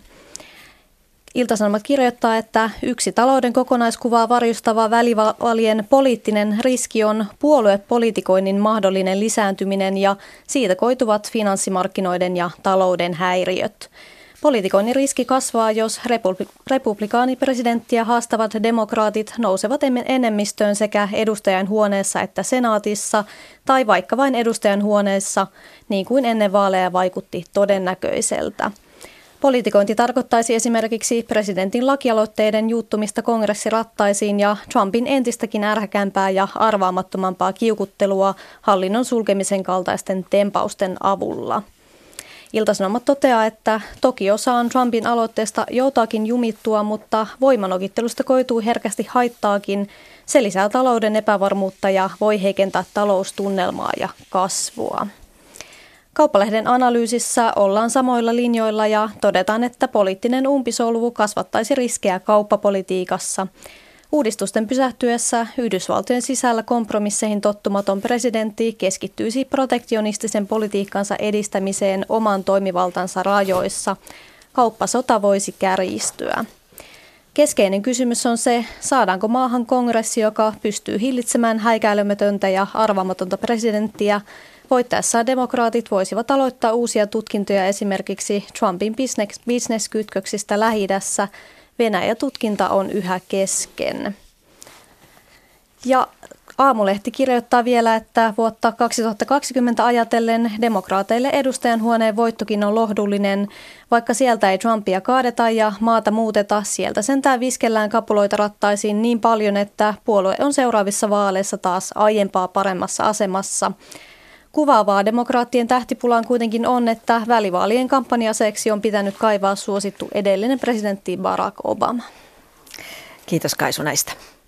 Ilta-Sanomat kirjoittaa, että yksi talouden kokonaiskuvaa varjostava välivaalien poliittinen riski on puoluepolitikoinnin mahdollinen lisääntyminen ja siitä koituvat finanssimarkkinoiden ja talouden häiriöt. Politikoinnin riski kasvaa, jos republi- republikaanipresidenttiä haastavat demokraatit nousevat enemmistöön sekä edustajainhuoneessa että senaatissa tai vaikka vain edustajainhuoneessa, niin kuin ennen vaaleja vaikutti todennäköiseltä. Politikointi tarkoittaisi esimerkiksi presidentin lakialoitteiden juuttumista kongressirattaisiin ja Trumpin entistäkin ärhäkämpää ja arvaamattomampaa kiukuttelua hallinnon sulkemisen kaltaisten tempausten avulla. Ilta-Sanomat toteaa, että toki osaan Trumpin aloitteesta joutaakin jumittua, mutta voimanokittelusta koituu herkästi haittaakin. Se lisää talouden epävarmuutta ja voi heikentää taloustunnelmaa ja kasvua. Kauppalehden analyysissä ollaan samoilla linjoilla ja todetaan, että poliittinen umpisolvu kasvattaisi riskejä kauppapolitiikassa. Uudistusten pysähtyessä Yhdysvaltojen sisällä kompromisseihin tottumaton presidentti keskittyisi protektionistisen politiikkansa edistämiseen oman toimivaltansa rajoissa. Kauppasota voisi kärjistyä. Keskeinen kysymys on se, saadaanko maahan kongressi, joka pystyy hillitsemään häikäilemätöntä ja arvaamatonta presidenttiä. Voittaessaan demokraatit voisivat aloittaa uusia tutkintoja esimerkiksi Trumpin bisneskytköksistä Lähi-idässä. Venäjä-tutkinta on yhä kesken. Ja Aamulehti kirjoittaa vielä, että vuotta kaksituhattakaksikymmentä ajatellen demokraateille edustajanhuoneen voittokin on lohdullinen. Vaikka sieltä ei Trumpia kaadeta ja maata muuteta, sieltä sentään viskellään kapuloita rattaisiin niin paljon, että puolue on seuraavissa vaaleissa taas aiempaa paremmassa asemassa. Kuvaavaa demokraattien tähtipulaan kuitenkin on, että välivaalien kampanjaseeksi on pitänyt kaivaa suosittu edellinen presidentti Barack Obama. Kiitos Kaisu näistä.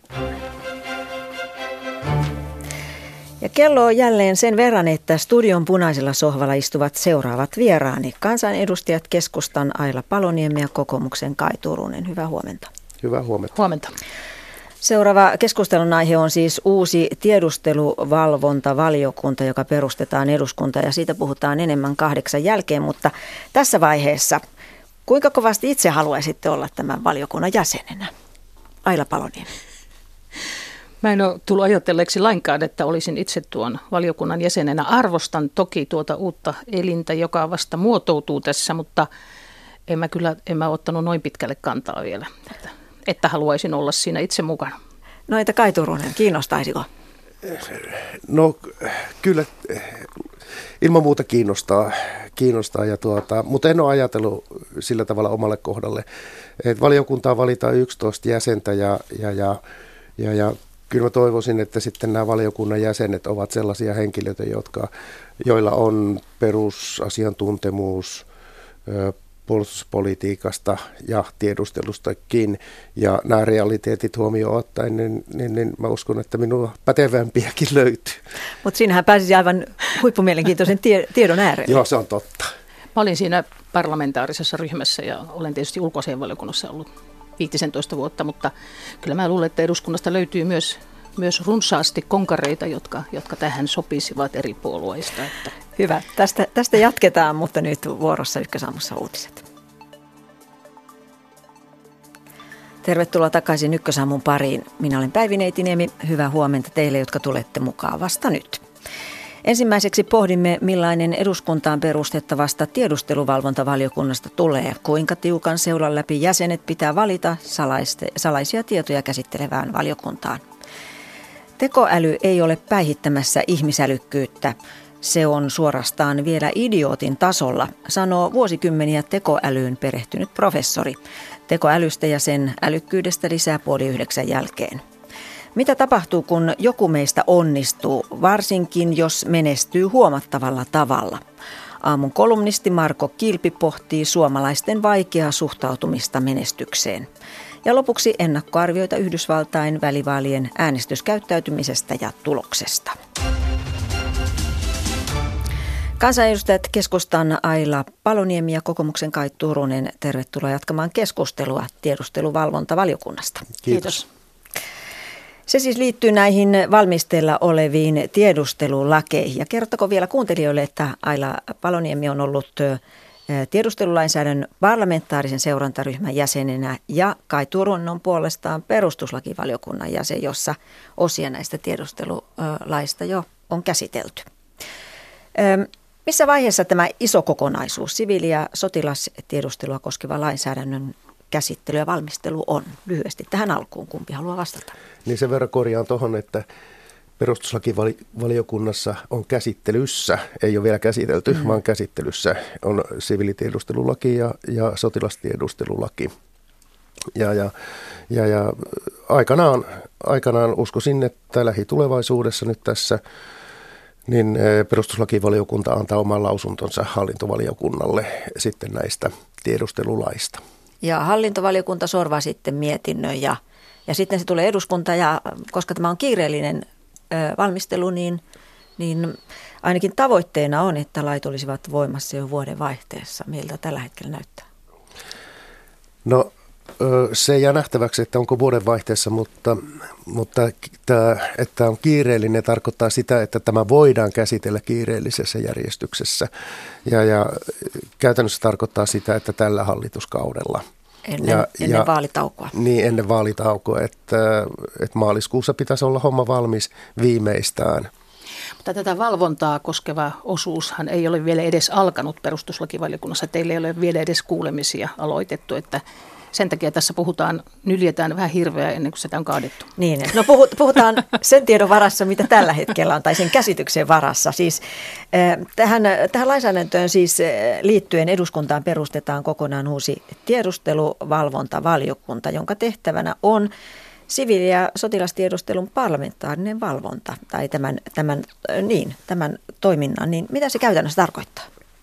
Ja kello on jälleen sen verran, että studion punaisella sohvalla istuvat seuraavat vieraani. Kansanedustajat keskustan Aila Paloniemi ja kokoomuksen Kai Turunen. Hyvää huomenta. Hyvää huomenta. Huomenta. Seuraava keskustelun aihe on siis uusi tiedusteluvalvontavaliokunta, joka perustetaan eduskuntaan ja siitä puhutaan enemmän kahdeksan jälkeen, mutta tässä vaiheessa kuinka kovasti itse haluaisitte olla tämän valiokunnan jäsenenä? Aila Paloniemi. Mä en ole tullut ajatelleeksi lainkaan, että olisin itse tuon valiokunnan jäsenenä. Arvostan toki tuota uutta elintä, joka vasta muotoutuu tässä, mutta en mä kyllä en mä ottanut noin pitkälle kantaa vielä, että, että haluaisin olla siinä itse mukana. No entä Kai Turunen, kiinnostaisiko? No kyllä ilman muuta kiinnostaa, kiinnostaa ja tuota, mutta en ole ajatellut sillä tavalla omalle kohdalle. Et valiokuntaan valitaan yksitoista jäsentä ja, ja, ja, ja, ja kyllä mä toivoisin, että sitten nämä valiokunnan jäsenet ovat sellaisia henkilöitä, jotka, joilla on perusasiantuntemus puolustuspolitiikasta ja tiedustelustakin, ja nämä realiteetit huomioon ottaen, niin, niin, niin mä uskon, että minua pätevämpiäkin löytyy. Mutta siinähän pääsisi aivan huippumielenkiintoisen tie, tiedon ääreen. Joo, se on totta. Mä olin siinä parlamentaarisessa ryhmässä ja olen tietysti ulkoasiainvaliokunnassa ollut viisitoista vuotta, mutta kyllä mä luulen, että eduskunnasta löytyy myös, myös runsaasti konkareita, jotka, jotka tähän sopisivat eri puolueista. Että. Hyvä. Tästä, tästä jatketaan, mutta nyt vuorossa Ykkösaamussa uutiset. Tervetuloa takaisin Ykkösaamun pariin. Minä olen Päivi Neitiniemi. Hyvää huomenta teille, jotka tulette mukaan vasta nyt. Ensimmäiseksi pohdimme, millainen eduskuntaan perustettavasta tiedusteluvalvontavaliokunnasta tulee. Kuinka tiukan seulan läpi jäsenet pitää valita salaiste, salaisia tietoja käsittelevään valiokuntaan. Tekoäly ei ole päihittämässä ihmisälykkyyttä. Se on suorastaan vielä idiootin tasolla, sanoo vuosikymmeniä tekoälyyn perehtynyt professori. Tekoälystä ja sen älykkyydestä lisää puoli yhdeksän jälkeen. Mitä tapahtuu, kun joku meistä onnistuu, varsinkin jos menestyy huomattavalla tavalla? Aamun kolumnisti Marko Kilpi pohtii suomalaisten vaikeaa suhtautumista menestykseen. Ja lopuksi ennakkoarvioita Yhdysvaltain välivaalien äänestyskäyttäytymisestä ja tuloksesta. Kansanedustajat keskustan Aila Paloniemi ja kokoomuksen Kai Turunen, tervetuloa jatkamaan keskustelua tiedusteluvalvontavaliokunnasta. Kiitos. Kiitos. Se siis liittyy näihin valmisteilla oleviin tiedustelulakeihin. Ja kertoko vielä kuuntelijoille, että Aila Paloniemi on ollut tiedustelulainsäädännön parlamentaarisen seurantaryhmän jäsenenä ja Kai Turunen on puolestaan perustuslakivaliokunnan jäsen, jossa osia näistä tiedustelulaista jo on käsitelty. Missä vaiheessa tämä iso kokonaisuus, siviili- ja sotilastiedustelua koskeva lainsäädännön käsittely ja valmistelu on? Lyhyesti tähän alkuun, kumpi haluaa vastata? Niin sen verran korjaan tuohon, että perustuslakivaliokunnassa on käsittelyssä, ei ole vielä käsitelty, mm. vaan käsittelyssä on siviilitiedustelulaki ja, ja sotilastiedustelulaki. Ja, ja, ja, ja aikanaan, aikanaan uskoisin, että lähitulevaisuudessa nyt tässä niin perustuslakivaliokunta antaa oman lausuntonsa hallintovaliokunnalle sitten näistä tiedustelulaista. Ja hallintovaliokunta sorvaa sitten mietinnön ja, ja sitten se tulee eduskuntaan ja koska tämä on kiireellinen ö, valmistelu, niin, niin ainakin tavoitteena on, että lait olisivat voimassa jo vuoden vaihteessa. Miltä tällä hetkellä näyttää? No se jää nähtäväksi, että onko vuoden vaihteessa, mutta, mutta tämä, että on kiireellinen tarkoittaa sitä, että tämä voidaan käsitellä kiireellisessä järjestyksessä. Ja, ja käytännössä tarkoittaa sitä, että tällä hallituskaudella. Ennen, ja, ennen ja, vaalitaukoa. Niin, ennen vaalitaukoa, että, että maaliskuussa pitäisi olla homma valmis viimeistään. Mutta tätä valvontaa koskeva osuushan ei ole vielä edes alkanut perustuslakivaliokunnassa. Teillä ei ole vielä edes kuulemisia aloitettu, että sen takia tässä puhutaan, nyljetään vähän hirveää ennen kuin sitä on kaadettu. Niin, no puhutaan sen tiedon varassa, mitä tällä hetkellä on, tai sen käsityksen varassa. Siis tähän, tähän lainsäädäntöön siis liittyen eduskuntaan perustetaan kokonaan uusi tiedusteluvalvontavaliokunta, jonka tehtävänä on siviili- ja sotilastiedustelun parlamentaarinen valvonta, tai tämän, tämän, niin, tämän toiminnan. Niin mitä se käytännössä tarkoittaa?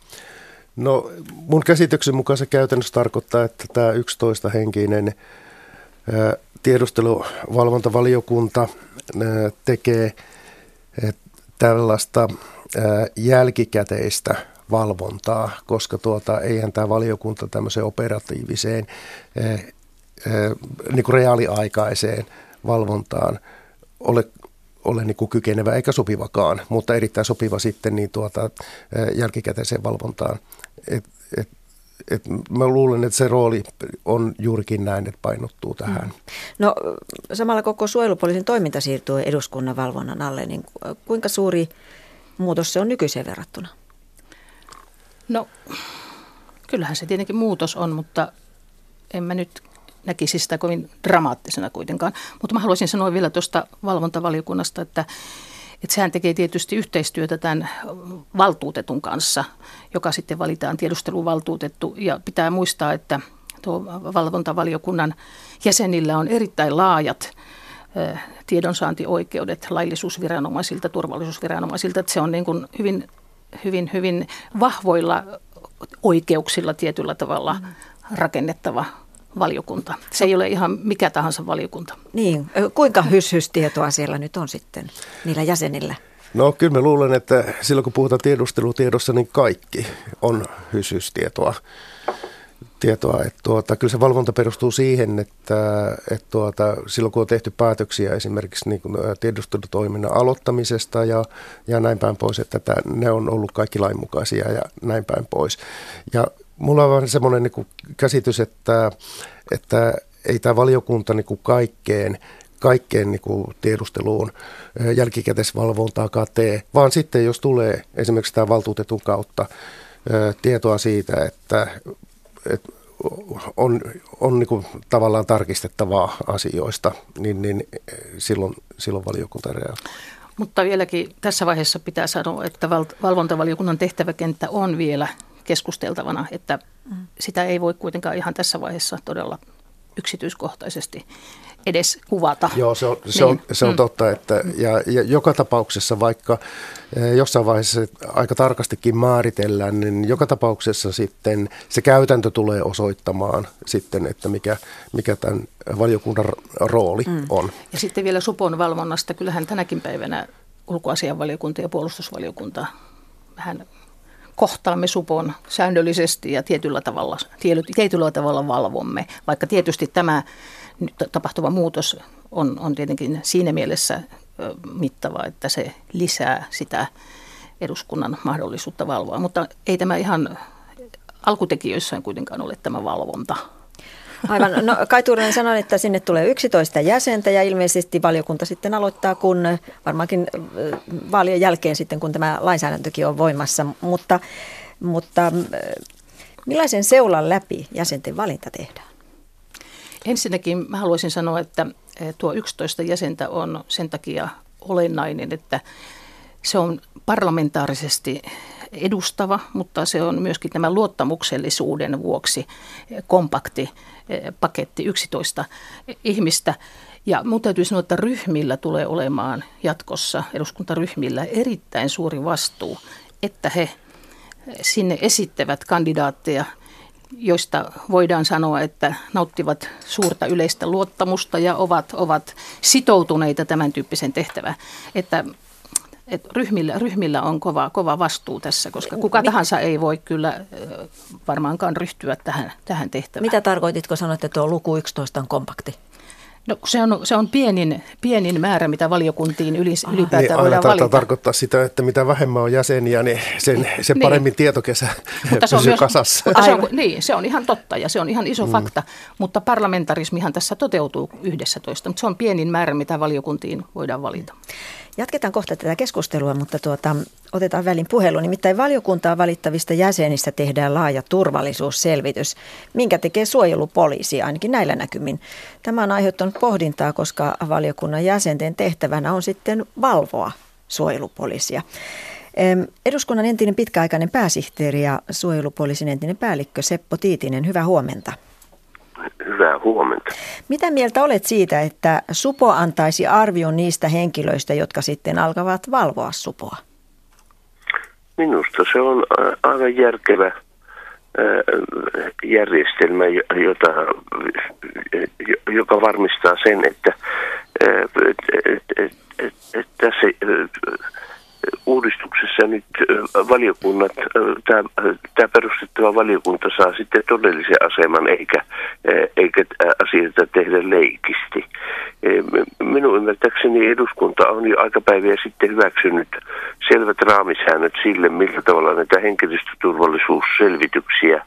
No mun käsityksen mukaan se käytännössä tarkoittaa, että tämä yksitoistahenkinen ää, tiedusteluvalvontavaliokunta ää, tekee ää, tällaista ää, jälkikäteistä valvontaa, koska tuota, eihän tämä valiokunta tämmöiseen operatiiviseen, ää, ää, niin kuin reaaliaikaiseen valvontaan ole ole niin kuin kykenevä eikä sopivakaan, mutta erittäin sopiva sitten niin tuota, jälkikäteiseen valvontaan. Et, et, et mä luulen, että se rooli on juurikin näin, että painottuu tähän. No samalla koko suojelupoliisin toiminta siirtyy eduskunnan valvonnan alle, niin kuinka suuri muutos se on nykyiseen verrattuna? No kyllähän se tietenkin muutos on, mutta en mä nyt näkisi sitä kovin dramaattisena kuitenkaan. Mutta mä haluaisin sanoa vielä tuosta valvontavaliokunnasta, että, että sehän tekee tietysti yhteistyötä tämän valtuutetun kanssa, joka sitten valitaan tiedusteluvaltuutettu. Ja pitää muistaa, että tuo valvontavaliokunnan jäsenillä on erittäin laajat tiedonsaantioikeudet laillisuusviranomaisilta, turvallisuusviranomaisilta. Että se on niin kuin hyvin, hyvin, hyvin vahvoilla oikeuksilla tietyllä tavalla rakennettava valiokunta. Se ei ole ihan mikä tahansa valiokunta. Niin, kuinka hys-hys-tietoa siellä nyt on sitten niillä jäsenillä? No kyllä mä luulen, että silloin kun puhutaan tiedustelutiedossa, niin kaikki on hys-hys-tietoa. Tietoa, että tuota, kyllä se valvonta perustuu siihen, että, että tuota, silloin kun on tehty päätöksiä esimerkiksi niin kuin tiedustelutoiminnan aloittamisesta ja, ja näin päin pois, että tämä, ne on ollut kaikki lainmukaisia ja näin päin pois. Ja mulla on vaan semmoinen niin kuin käsitys, että, että ei tämä valiokunta niin kuin kaikkeen, kaikkeen niin kuin tiedusteluun jälkikäteisvalvontaakaan tee, vaan sitten jos tulee esimerkiksi tämä valtuutetun kautta tietoa siitä, että että on, on niin kuin tavallaan tarkistettavaa asioista, niin, niin silloin, silloin valiokunta reagoi. Mutta vieläkin tässä vaiheessa pitää sanoa, että val- valvontavaliokunnan tehtäväkenttä on vielä keskusteltavana, että sitä ei voi kuitenkaan ihan tässä vaiheessa todella yksityiskohtaisesti edes kuvata. Joo, se on, se niin. on, se on totta, että ja, ja joka tapauksessa, vaikka jossain vaiheessa aika tarkastikin määritellään, niin joka tapauksessa sitten se käytäntö tulee osoittamaan sitten, että mikä, mikä tämän valiokunnan rooli mm. on. Ja sitten vielä supon valvonnasta, kyllähän tänäkin päivänä ulkoasianvaliokunta ja puolustusvaliokunta vähän kohtaamme supon säännöllisesti ja tietyllä tavalla, tietyllä tavalla valvomme, vaikka tietysti tämä nyt tapahtuva muutos on, on tietenkin siinä mielessä mittava, että se lisää sitä eduskunnan mahdollisuutta valvoa, mutta ei tämä ihan alkutekijöissään kuitenkaan ole tämä valvonta. Aivan. No, Kai Turunen sanoi, että sinne tulee yksitoista jäsentä ja ilmeisesti valiokunta sitten aloittaa, kun varmaankin vaalien jälkeen sitten, kun tämä lainsäädäntökin on voimassa. Mutta, mutta millaisen seulan läpi jäsenten valinta tehdään? Ensinnäkin mä haluaisin sanoa, että tuo yksitoista jäsentä on sen takia olennainen, että se on parlamentaarisesti edustava, mutta se on myöskin tämän luottamuksellisuuden vuoksi kompakti paketti, yksitoista ihmistä. Ja minun täytyy sanoa, että ryhmillä tulee olemaan jatkossa, eduskuntaryhmillä, erittäin suuri vastuu, että he sinne esittävät kandidaatteja, joista voidaan sanoa, että nauttivat suurta yleistä luottamusta ja ovat, ovat sitoutuneita tämän tyyppisen tehtävään. Että Et ryhmillä, ryhmillä on kova, kova vastuu tässä, koska kuka tahansa ei voi kyllä varmaankaan ryhtyä tähän, tähän tehtävään. Mitä tarkoititko, sanoit, että tuo luku yksitoista on kompakti? No se on, se on pienin, pienin määrä, mitä valiokuntiin ylipäätään niin, voidaan valita. Tarkoittaa sitä, että mitä vähemmän on jäseniä, niin sen, sen niin. paremmin tietokesä mutta se pysyy myös, kasassa. Mutta se on, niin, se on ihan totta ja se on ihan iso mm. fakta, mutta parlamentarismihan tässä toteutuu yhdessä toista, mutta se on pienin määrä, mitä valiokuntiin voidaan valita. Jatketaan kohta tätä keskustelua, mutta tuota, otetaan välin puhelu. Nimittäin valiokuntaa valittavista jäsenistä tehdään laaja turvallisuusselvitys, minkä tekee suojelupoliisi ainakin näillä näkymin. Tämä on aiheuttanut pohdintaa, koska valiokunnan jäsenten tehtävänä on sitten valvoa suojelupoliisia. Eduskunnan entinen pitkäaikainen pääsihteeri ja suojelupoliisin entinen päällikkö Seppo Tiitinen, hyvää huomenta. Hyvää huomenta. Mitä mieltä olet siitä, että supo antaisi arvion niistä henkilöistä, jotka sitten alkavat valvoa supoa? Minusta se on aivan järkevä järjestelmä, jota, joka varmistaa sen, että, että, että, että tässä uudistuksessa nyt valiokunnat, tämä, tämä perustettava valiokunta saa sitten todellisen aseman, eikä, eikä asioita tehdä leikisti. Minun ymmärtääkseni eduskunta on jo aikapäiviä sitten hyväksynyt selvät raamisäännöt sille, millä tavalla näitä henkilöstöturvallisuusselvityksiä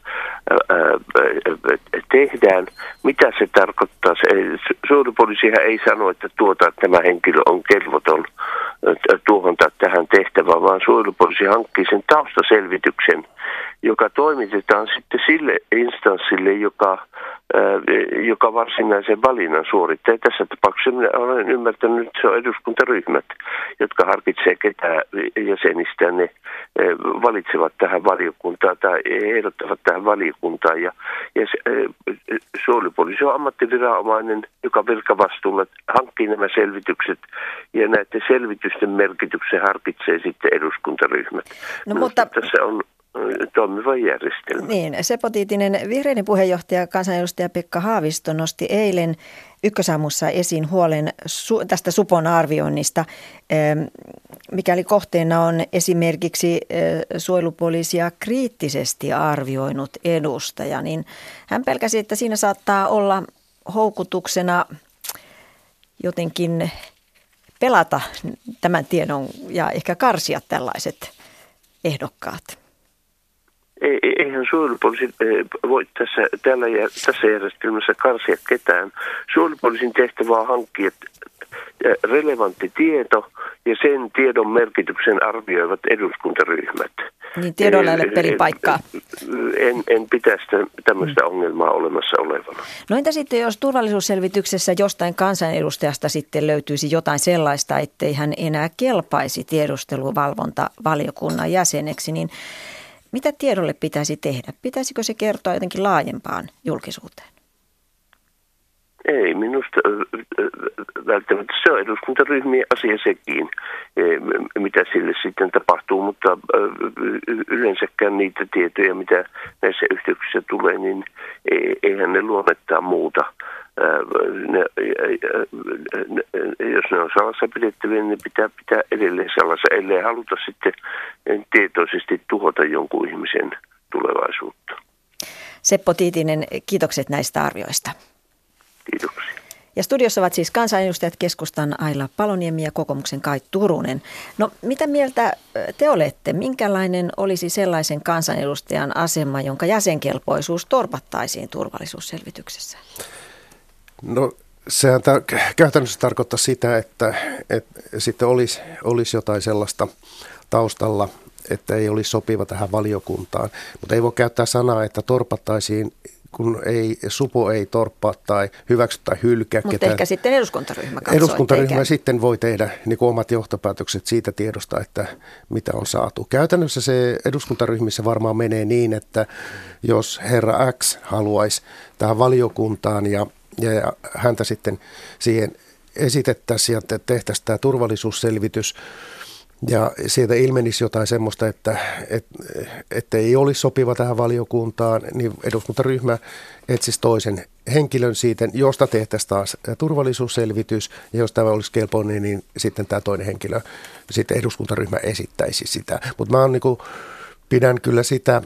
tehdään. Mitä se tarkoittaa? Suojelupoliisihan ei sano, että tuota, että tämä henkilö on kelvoton tuohon tai tähän tehtävään, vaan suojelupoliisi hankkii sen taustaselvityksen, joka toimitetaan sitten sille instanssille, joka joka varsinaisen valinnan suorittaa. Ja tässä tapauksessa minä olen ymmärtänyt, että se on eduskuntaryhmät, jotka harkitsee ketään jäsenistä ne valitsevat tähän valiokuntaan tai ehdottavat tähän valiokuntaan. Ja, ja se, suojelupoliisi on ammattiviranomainen, joka virkavastuulla hankkii nämä selvitykset ja näiden selvitysten merkityksen harkitsee sitten eduskuntaryhmät. No, mutta tässä on toimiva järjestelmä. Niin, Seppo Tiitinen, vihreiden puheenjohtaja, kansanedustaja Pekka Haavisto nosti eilen Ykkösaamussa esiin huolen su- tästä supon arvioinnista, mikäli kohteena on esimerkiksi suojelupoliisia kriittisesti arvioinut edustaja, niin hän pelkäsi, että siinä saattaa olla houkutuksena jotenkin pelata tämän tiedon ja ehkä karsia tällaiset ehdokkaat. Eihän suojelupoliisi voi tässä, tällä, tässä järjestelmässä karsia ketään. Suojelupoliisin tehtävä on hankkia relevantti tieto ja sen tiedon merkityksen arvioivat eduskuntaryhmät. Niin tiedolla ei ole pelipaikkaa. En, en pitäisi tämmöistä ongelmaa olemassa olevana. No entä sitten, jos turvallisuusselvityksessä jostain kansanedustajasta sitten löytyisi jotain sellaista, ettei hän enää kelpaisi tiedusteluvalvontavaliokunnan jäseneksi, niin mitä tiedolle pitäisi tehdä? Pitäisikö se kertoa jotenkin laajempaan julkisuuteen? Ei minusta välttämättä. Se on eduskuntaryhmien asia sekin, mitä sille sitten tapahtuu, mutta yleensäkään niitä tietoja, mitä näissä yhteyksissä tulee, niin eihän ne luonnettaa muuta. Ne, ne, jos ne on salassa pidettäviä, niin pitää pitää edelleen salassa, ellei haluta sitten tietoisesti tuhota jonkun ihmisen tulevaisuutta. Seppo Tiitinen, kiitokset näistä arvioista. Kiitoksia. Ja studiossa ovat siis kansanedustajat, keskustan Aila Paloniemi ja kokoomuksen Kaj Turunen. No mitä mieltä te olette? Minkälainen olisi sellaisen kansanedustajan asema, jonka jäsenkelpoisuus torpattaisiin turvallisuusselvityksessä? No sehän tar- käytännössä tarkoittaa sitä, että, että sitten olisi, olisi jotain sellaista taustalla, että ei olisi sopiva tähän valiokuntaan. Mutta ei voi käyttää sanaa, että torpattaisiin, kun ei, supo ei torppaa tai hyväksy tai hylkää. Mutta ketään. Ehkä sitten eduskuntaryhmä katsoo. Eduskuntaryhmä sitten voi tehdä niin kuin omat johtopäätökset siitä tiedosta, että mitä on saatu. Käytännössä se eduskuntaryhmissä varmaan menee niin, että jos herra X haluaisi tähän valiokuntaan ja ja häntä sitten siihen esitettäisiin ja tehtäisiin tämä turvallisuusselvitys ja sieltä ilmenisi jotain semmoista, että, että, että ei olisi sopiva tähän valiokuntaan, niin eduskuntaryhmä etsisi toisen henkilön siitä, josta tehtäisiin taas turvallisuusselvitys ja jos tämä olisi kelpoinen, niin sitten tämä toinen henkilö, sitten eduskuntaryhmä esittäisi sitä. Mutta mä on, niin kuin, pidän kyllä sitä,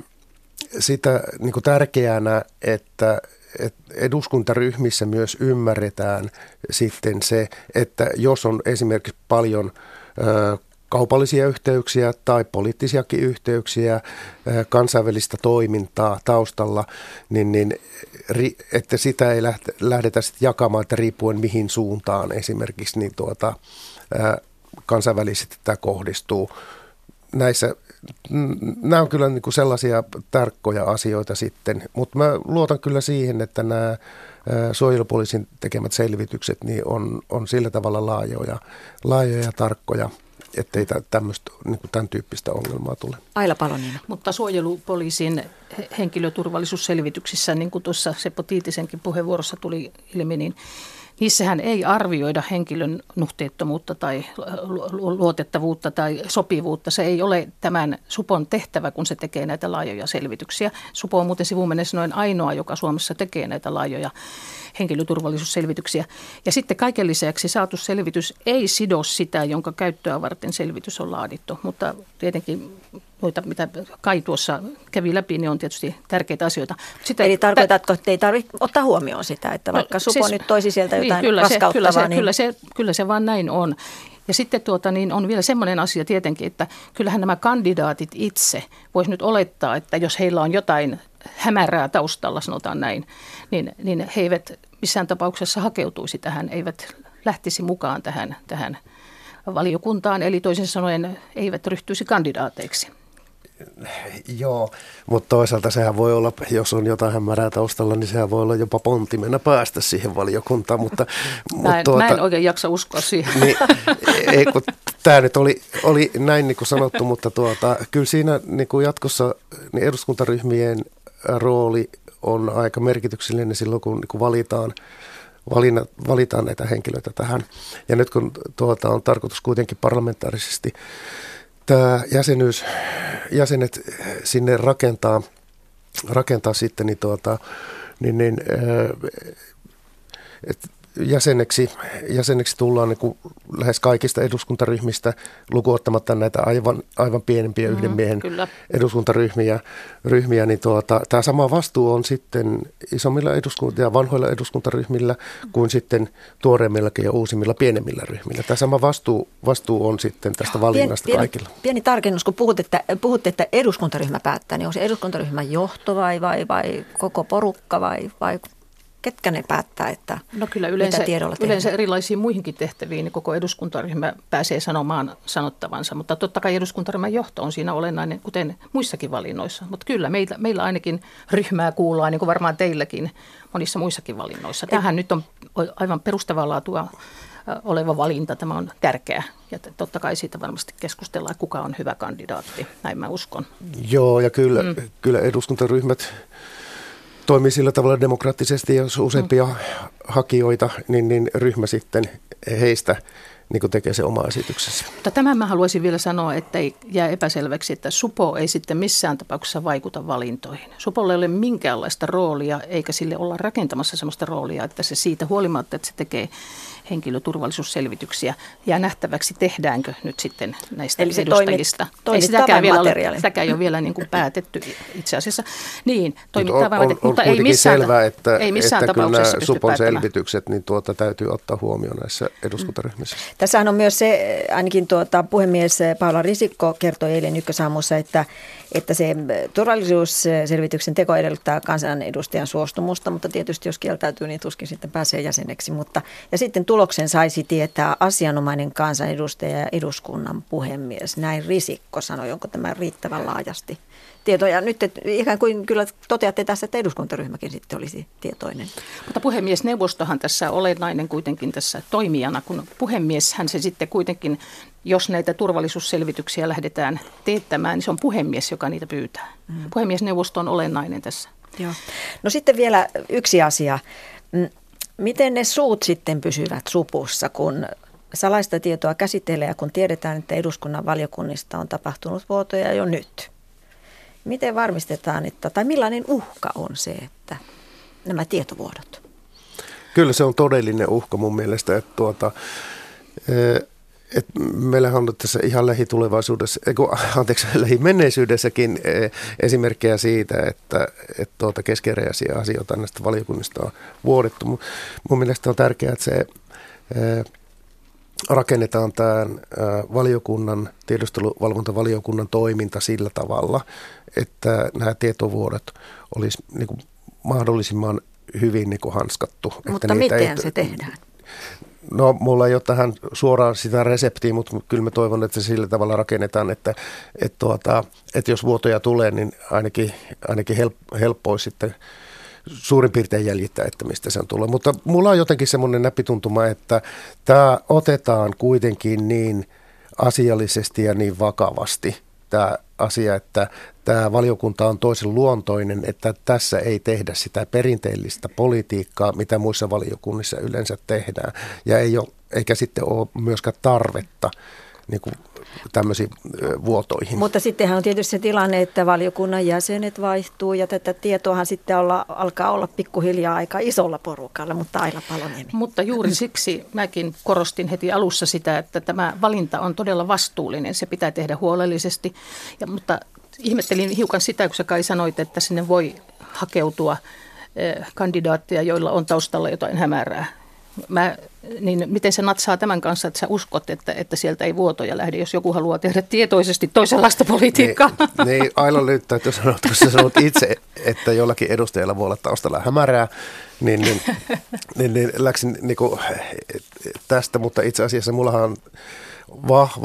sitä niin kuin tärkeänä, että että eduskuntaryhmissä myös ymmärretään sitten se, että jos on esimerkiksi paljon ö, kaupallisia yhteyksiä tai poliittisiakin yhteyksiä, ö, kansainvälistä toimintaa taustalla, niin, niin ri, että sitä ei lähte, lähdetä sitten jakamaan, että riippuen mihin suuntaan esimerkiksi niin tuota, ö, kansainvälisesti tämä kohdistuu. Näissä Nämä on kyllä niin kuin sellaisia tarkkoja asioita sitten, mutta mä luotan kyllä siihen, että nämä suojelupoliisin tekemät selvitykset niin on, on sillä tavalla laajoja, laajoja ja tarkkoja, ettei tämmöistä, niin kuin tämän tyyppistä ongelmaa tule. Aila Paloniemi. Mutta suojelupoliisin henkilöturvallisuusselvityksissä, niin kuin tuossa Seppo Tiitisenkin puheenvuorossa tuli ilmi, niin niissähän ei arvioida henkilön nuhteettomuutta tai luotettavuutta tai sopivuutta. Se ei ole tämän supon tehtävä, kun se tekee näitä laajoja selvityksiä. Supo on muuten sivumennessä noin ainoa, joka Suomessa tekee näitä laajoja henkilöturvallisuusselvityksiä. Ja sitten kaiken lisäksi saatu selvitys ei sido sitä, jonka käyttöä varten selvitys on laadittu. Mutta tietenkin noita, mitä Kai tuossa kävi läpi, niin on tietysti tärkeitä asioita. Sitä, Eli tarkoitatko, että ei tarvitse ottaa huomioon sitä, että vaikka no, supo siis, nyt toisi sieltä jotain kyllä raskauttavaa? Se, kyllä, se, niin... kyllä, se, kyllä se vaan näin on. Ja sitten tuota, niin on vielä semmoinen asia tietenkin, että kyllähän nämä kandidaatit itse voisi nyt olettaa, että jos heillä on jotain hämärää taustalla, sanotaan näin, niin, niin he eivät missään tapauksessa hakeutuisi tähän, eivät lähtisi mukaan tähän, tähän valiokuntaan, eli toisin sanoen eivät ryhtyisi kandidaateiksi. Joo, mutta toisaalta sehän voi olla, jos on jotain hämärää taustalla, niin sehän voi olla jopa pontimena päästä siihen valiokuntaan. Mutta, mä, mutta en, tuota, mä en oikein jaksa uskoa siihen. Niin, ei, kun tämä nyt oli, oli näin niin kuin sanottu, mutta tuota, kyllä siinä niin kuin jatkossa niin eduskuntaryhmien rooli on aika merkityksellinen silloin, kun, niin kuin valitaan, valina, valitaan näitä henkilöitä tähän. Ja nyt kun tuota, on tarkoitus kuitenkin parlamentaarisesti tämä jäsenyys, jäsenet sinne rakentaa, rakentaa sitten, niin, tuota, niin, niin et jäseneksi, jäseneksi tullaan niin kuin lähes kaikista eduskuntaryhmistä, lukuun ottamatta näitä aivan, aivan pienempiä mm, yhden miehen kyllä. eduskuntaryhmiä, ryhmiä, niin tuota, tämä sama vastuu on sitten isommilla eduskunta- ja vanhoilla eduskuntaryhmillä kuin sitten tuoreimmillakin ja uusimmilla pienemmillä ryhmillä. Tämä sama vastuu, vastuu on sitten tästä valinnasta pieni, kaikilla. Pieni, pieni tarkennus, kun puhut että, puhutte, että eduskuntaryhmä päättää, niin onko se eduskuntaryhmän johto vai, vai, vai koko porukka vai, vai ketkä ne päättää, että no kyllä yleensä, mitä tiedolla tehdään? Yleensä erilaisiin muihinkin tehtäviin niin koko eduskuntaryhmä pääsee sanomaan sanottavansa, mutta totta kai eduskuntaryhmän johto on siinä olennainen, kuten muissakin valinnoissa. Mutta kyllä meillä, meillä ainakin ryhmää kuullaan, niin kuin varmaan teilläkin monissa muissakin valinnoissa. Tämähän nyt on aivan perustavaa laatua oleva valinta. Tämä on tärkeä ja totta kai siitä varmasti keskustellaan, kuka on hyvä kandidaatti. Näin mä uskon. Joo, ja kyllä, mm. kyllä eduskuntaryhmät toimii sillä tavalla demokraattisesti, jos useampia mm. hakijoita, niin, niin ryhmä sitten heistä niin kuin tekee se oma esityksensä. Mutta tämän mä haluaisin vielä sanoa, että ei jää epäselväksi, että Supo ei sitten missään tapauksessa vaikuta valintoihin. Supolla ei ole minkäänlaista roolia, eikä sille olla rakentamassa sellaista roolia, että se siitä huolimatta, että se tekee henkilöturvallisuusselvityksiä, jää nähtäväksi, tehdäänkö nyt sitten näistä eli edustajista. Toimit, ei sitäkään vielä ole, sitäkään ei ole vielä niin kuin päätetty itse asiassa. Niin, toimittaa on, on, mutta on ei missään, selvää, että, ei missään että tapauksessa kyllä nämä pysty Supon päättämään. selvitykset niin tuota, täytyy ottaa huomioon näissä eduskuntaryhmissä. Mm. Tässähän on myös se, ainakin tuota, puhemies Paula Risikko kertoi eilen Ykkösaamussa, että, että se turvallisuusselvityksen teko edellyttää kansanedustajan suostumusta, mutta tietysti jos kieltäytyy, niin tuskin sitten pääsee jäseneksi. Mutta, ja sitten tuloksen saisi tietää asianomainen kansanedustaja ja eduskunnan puhemies. Näin Risikko sanoi, onko tämä riittävän laajasti tietoja. Nyt et, ikään kuin kyllä toteatte tässä, että eduskuntaryhmäkin sitten olisi tietoinen. Mutta puhemiesneuvostohan tässä on olennainen kuitenkin tässä toimijana, kun puhemies hän se sitten kuitenkin, jos näitä turvallisuusselvityksiä lähdetään teettämään, niin se on puhemies, joka niitä pyytää. Mm. Puhemiesneuvosto on olennainen tässä. Joo. No sitten vielä yksi asia. Miten ne suut sitten pysyvät supussa, kun salaista tietoa käsittelee ja kun tiedetään, että eduskunnan valiokunnista on tapahtunut vuotoja jo nyt? Miten varmistetaan, että, tai millainen uhka on se, että nämä tietovuodot? Kyllä se on todellinen uhka mun mielestä, että tuota, että meillähän on tässä ihan lähitulevaisuudessa, anteeksi, lähimenneisyydessäkin esimerkkejä siitä, että, että tuota keskeneräisiä asioita näistä valiokunnista on vuodettu. Mun mielestä on tärkeää, että se rakennetaan tämän valiokunnan, tiedusteluvalvontavaliokunnan toiminta sillä tavalla, että nämä tietovuodot olisi niin kuin mahdollisimman hyvin niin kuin hanskattu. Mutta että miten ei, se tehdään? No mulla ei ole tähän suoraan sitä reseptiä, mutta kyllä mä toivon, että se sillä tavalla rakennetaan, että, että, tuota, että jos vuotoja tulee, niin ainakin, ainakin helppo olisi sitten suurin piirtein jäljittää, että mistä se on tullut. Mutta mulla on jotenkin semmoinen näppituntuma, että tämä otetaan kuitenkin niin asiallisesti ja niin vakavasti tämä asia, että tämä valiokunta on toisen luontoinen, että tässä ei tehdä sitä perinteellistä politiikkaa, mitä muissa valiokunnissa yleensä tehdään. Ja ei ole, eikä sitten ole myöskään tarvetta niin kuin tämmöisiin vuotoihin. Mutta sittenhän on tietysti se tilanne, että valiokunnan jäsenet vaihtuu ja tätä tietoahan sitten olla, alkaa olla pikkuhiljaa aika isolla porukalla, mutta Aila Paloniemi. Mutta juuri siksi mäkin korostin heti alussa sitä, että tämä valinta on todella vastuullinen. Se pitää tehdä huolellisesti, ja, mutta ihmettelin hiukan sitä, kun sä Kai sanoit, että sinne voi hakeutua eh, kandidaatteja, joilla on taustalla jotain hämärää. Mä, niin miten se natsaa tämän kanssa, että sä uskot, että, että sieltä ei vuotoja lähde, jos joku haluaa tehdä tietoisesti toisenlaista politiikkaa? Niin, niin Aila nyt täytyy sanoa, että kun sä sanot itse, että jollakin edustajalla voi olla taustalla hämärää, niin, niin, niin, niin läksin niin kuin tästä, mutta itse asiassa mullahan on vahva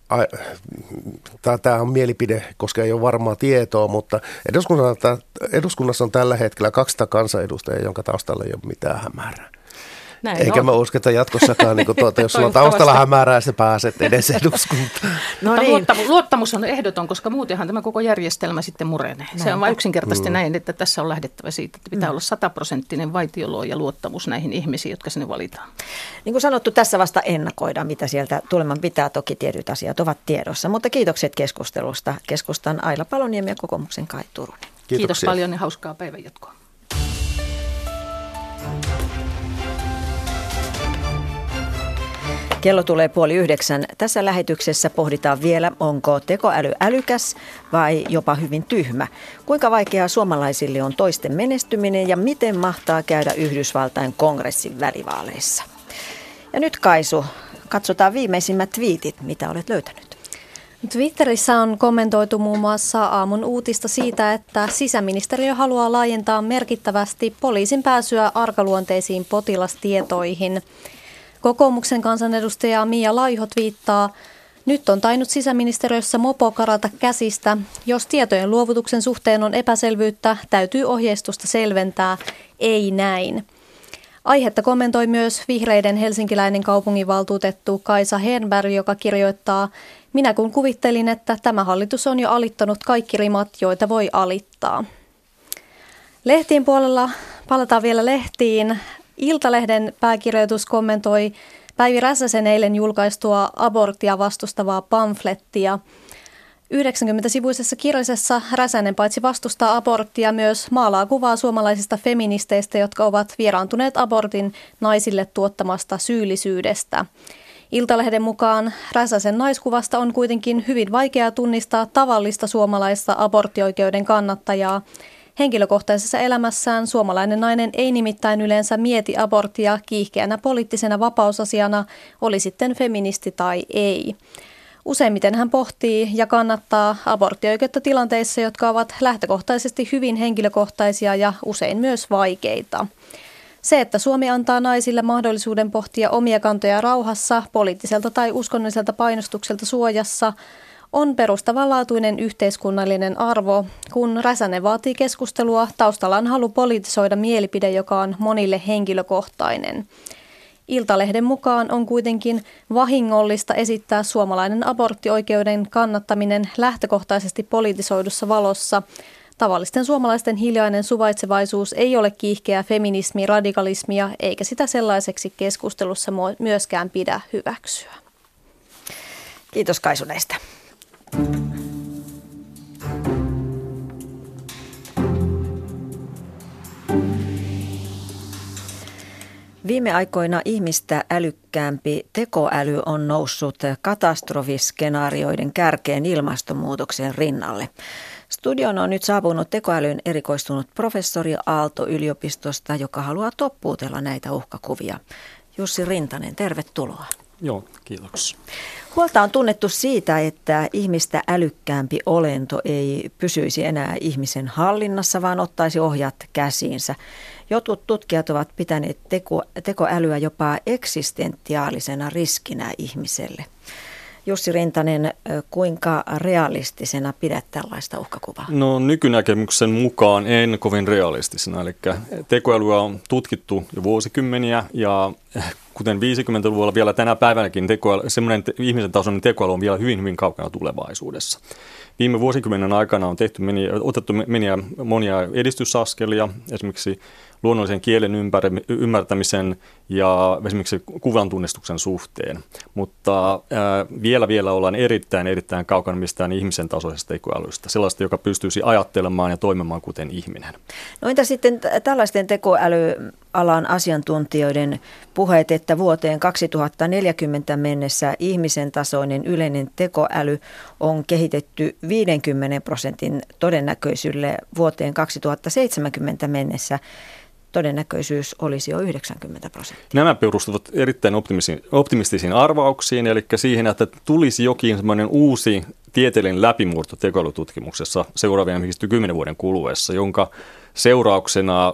tämä on mielipide, koska ei ole varmaa tietoa, mutta eduskunnassa on tällä hetkellä kaksisataa kansanedustajaa, jonka taustalla ei ole mitään hämärää. Näin Eikä on. Mä usko, että jatkossakaan, niin tuota, jos sulla on taustalla hämärää, sä pääset edes eduskuntaan. No niin. luottamus, luottamus on ehdoton, koska muutenhan tämä koko järjestelmä sitten murenee. Näin. Se on vain yksinkertaisesti mm. näin, että tässä on lähdettävä siitä, että pitää mm. olla sataprosenttinen vaitiolo ja luottamus näihin ihmisiin, jotka sinne valitaan. Niin kuin sanottu, tässä vasta ennakoidaan, mitä sieltä tuleman pitää. Toki tietyt asiat ovat tiedossa, mutta kiitokset keskustelusta. Keskustan Aila Paloniemi ja kokoomuksen Kai Turunen. Kiitoksia. Kiitos paljon ja hauskaa päivänjatkoa. Kello tulee puoli yhdeksän. Tässä lähetyksessä pohditaan vielä, onko tekoäly älykäs vai jopa hyvin tyhmä. Kuinka vaikeaa suomalaisille on toisten menestyminen ja miten mahtaa käydä Yhdysvaltain kongressin välivaaleissa. Ja nyt Kaisu, katsotaan viimeisimmät twiitit, mitä olet löytänyt. Twitterissä on kommentoitu muun muassa aamun uutista siitä, että sisäministeriö haluaa laajentaa merkittävästi poliisin pääsyä arkaluonteisiin potilastietoihin. Kokoomuksen kansanedustaja Mia Laiho twiittaa, nyt on tainnut sisäministeriössä mopo karata käsistä. Jos tietojen luovutuksen suhteen on epäselvyyttä, täytyy ohjeistusta selventää. Ei näin. Aihetta kommentoi myös vihreiden helsinkiläinen kaupunginvaltuutettu Kaisa Henberg, joka kirjoittaa, minä kun kuvittelin, että tämä hallitus on jo alittanut kaikki rimat, joita voi alittaa. Lehtien puolella palataan vielä lehtiin. Iltalehden pääkirjoitus kommentoi Päivi Räsäsen eilen julkaistua aborttia vastustavaa pamflettia. yhdeksänkymmentäsivuisessa kirjallisessa Räsänen paitsi vastustaa aborttia myös maalaa kuvaa suomalaisista feministeistä, jotka ovat vieraantuneet abortin naisille tuottamasta syyllisyydestä. Iltalehden mukaan Räsäsen naiskuvasta on kuitenkin hyvin vaikea tunnistaa tavallista suomalaista aborttioikeuden kannattajaa. Henkilökohtaisessa elämässään suomalainen nainen ei nimittäin yleensä mieti aborttia kiihkeänä poliittisena vapausasiana, oli sitten feministi tai ei. Useimmiten hän pohtii ja kannattaa aborttioikeutta tilanteissa, jotka ovat lähtökohtaisesti hyvin henkilökohtaisia ja usein myös vaikeita. Se, että Suomi antaa naisille mahdollisuuden pohtia omia kantoja rauhassa, poliittiselta tai uskonnolliselta painostukselta suojassa, on perustavanlaatuinen yhteiskunnallinen arvo, kun Räsänen vaatii keskustelua, taustalla on halu politisoida mielipide, joka on monille henkilökohtainen. Iltalehden mukaan on kuitenkin vahingollista esittää suomalainen aborttioikeuden kannattaminen lähtökohtaisesti politisoidussa valossa. Tavallisten suomalaisten hiljainen suvaitsevaisuus ei ole kiihkeä feminismi, radikalismia, eikä sitä sellaiseksi keskustelussa myöskään pidä hyväksyä. Kiitos Kaisu näistä. Viime aikoina ihmistä älykkäämpi tekoäly on noussut katastrofiskenaarioiden kärkeen ilmastonmuutoksen rinnalle. Studioon on nyt saapunut tekoälyyn erikoistunut professori Aalto-yliopistosta, joka haluaa toppuutella näitä uhkakuvia. Jussi Rintanen, tervetuloa. Joo, kiitos. Huolta on tunnettu siitä, että ihmistä älykkäämpi olento ei pysyisi enää ihmisen hallinnassa, vaan ottaisi ohjat käsiinsä. Jotkut tutkijat ovat pitäneet teko, tekoälyä jopa eksistentiaalisena riskinä ihmiselle. Jussi Rintanen, kuinka realistisena pidät tällaista uhkakuvaa? No nykynäkemyksen mukaan en kovin realistisena. Eli tekoälyä on tutkittu jo vuosikymmeniä ja kuten viisikymmentäluvulla vielä tänä päivänäkin tekoäly, semmoinen te, ihmisen tasoinen tekoäly on vielä hyvin, hyvin kaukana tulevaisuudessa. Viime vuosikymmenen aikana on tehty meni, otettu meniä, monia edistysaskelia, esimerkiksi luonnollisen kielen ymmärtämisen ja esimerkiksi kuvan tunnistuksen suhteen. Mutta ää, vielä vielä ollaan erittäin, erittäin kaukana mistään ihmisen tasoisesta tekoälystä, sellaista, joka pystyisi ajattelemaan ja toimimaan kuten ihminen. No entä sitten tällaisten tekoälyalan asiantuntijoiden puheet, että vuoteen kaksituhattaneljäkymmentä mennessä ihmisen tasoinen yleinen tekoäly on kehitetty viidenkymmenen prosentin todennäköisyydellä vuoteen kaksituhattaseitsemänkymmentä mennessä. Todennäköisyys olisi jo yhdeksänkymmentä prosenttia. Nämä perustuvat erittäin optimistisiin arvauksiin, eli siihen, että tulisi jokin semmoinen uusi tieteellinen läpimurto tekoälytutkimuksessa seuraavien kymmenen vuoden kuluessa, jonka seurauksena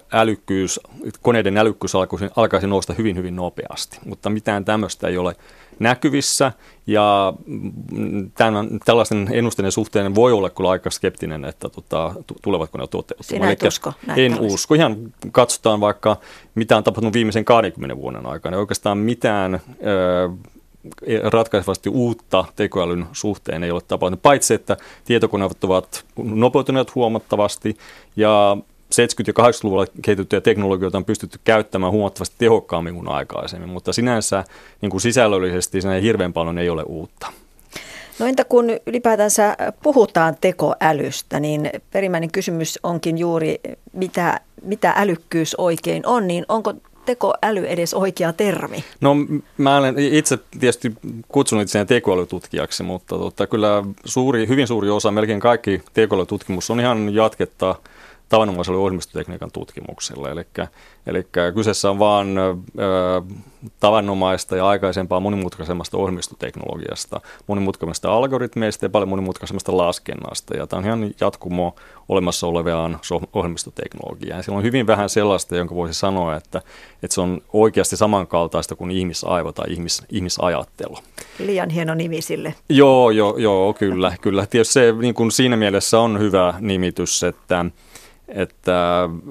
älykkyys, koneiden älykkyys alkaisi nousta hyvin, hyvin nopeasti. Mutta mitään tämmöistä ei ole näkyvissä ja tämän, tällaisten ennusteiden suhteen voi olla kyllä aika skeptinen, että tota, tulevatko ne toteutumaan. Sinä et usko näin En tällaisen. usko. Ihan katsotaan vaikka, mitä on tapahtunut viimeisen kaksikymmentä vuoden aikana. Oikeastaan mitään ö, ratkaisevasti uutta tekoälyn suhteen ei ole tapahtunut, paitsi että tietokoneet ovat nopeutuneet huomattavasti ja seitsemänkymmentä- ja kahdeksankymmentäluvulla kehitettyjä teknologioita on pystytty käyttämään huomattavasti tehokkaammin kuin aikaisemmin, mutta sinänsä niin kuin sisällöllisesti siinä hirveän paljon ei ole uutta. No entä kun ylipäätänsä puhutaan tekoälystä, niin perimmäinen kysymys onkin juuri, mitä, mitä älykkyys oikein on, niin onko tekoäly edes oikea termi? No mä olen itse tietysti kutsunut itseäni tekoälytutkijaksi, mutta tota, kyllä suuri, hyvin suuri osa, melkein kaikki tekoälytutkimus on ihan jatketta tavanomaiselle ohjelmistotekniikan tutkimukselle. Eli, eli kyseessä on vaan ö, tavanomaista ja aikaisempaa monimutkaisemmasta ohjelmistoteknologiasta, monimutkaisemmasta algoritmeista ja paljon monimutkaisemmasta laskennasta. Ja tämä on ihan jatkumo olemassa olevaan ohjelmistoteknologiaan. Ja siellä on hyvin vähän sellaista, jonka voisi sanoa, että, että se on oikeasti samankaltaista kuin ihmisaivo tai ihmis, ihmisajattelu. Liian hieno nimi sille. Joo, joo, joo kyllä, kyllä. Tietysti se niin kuin siinä mielessä on hyvä nimitys, että että äh,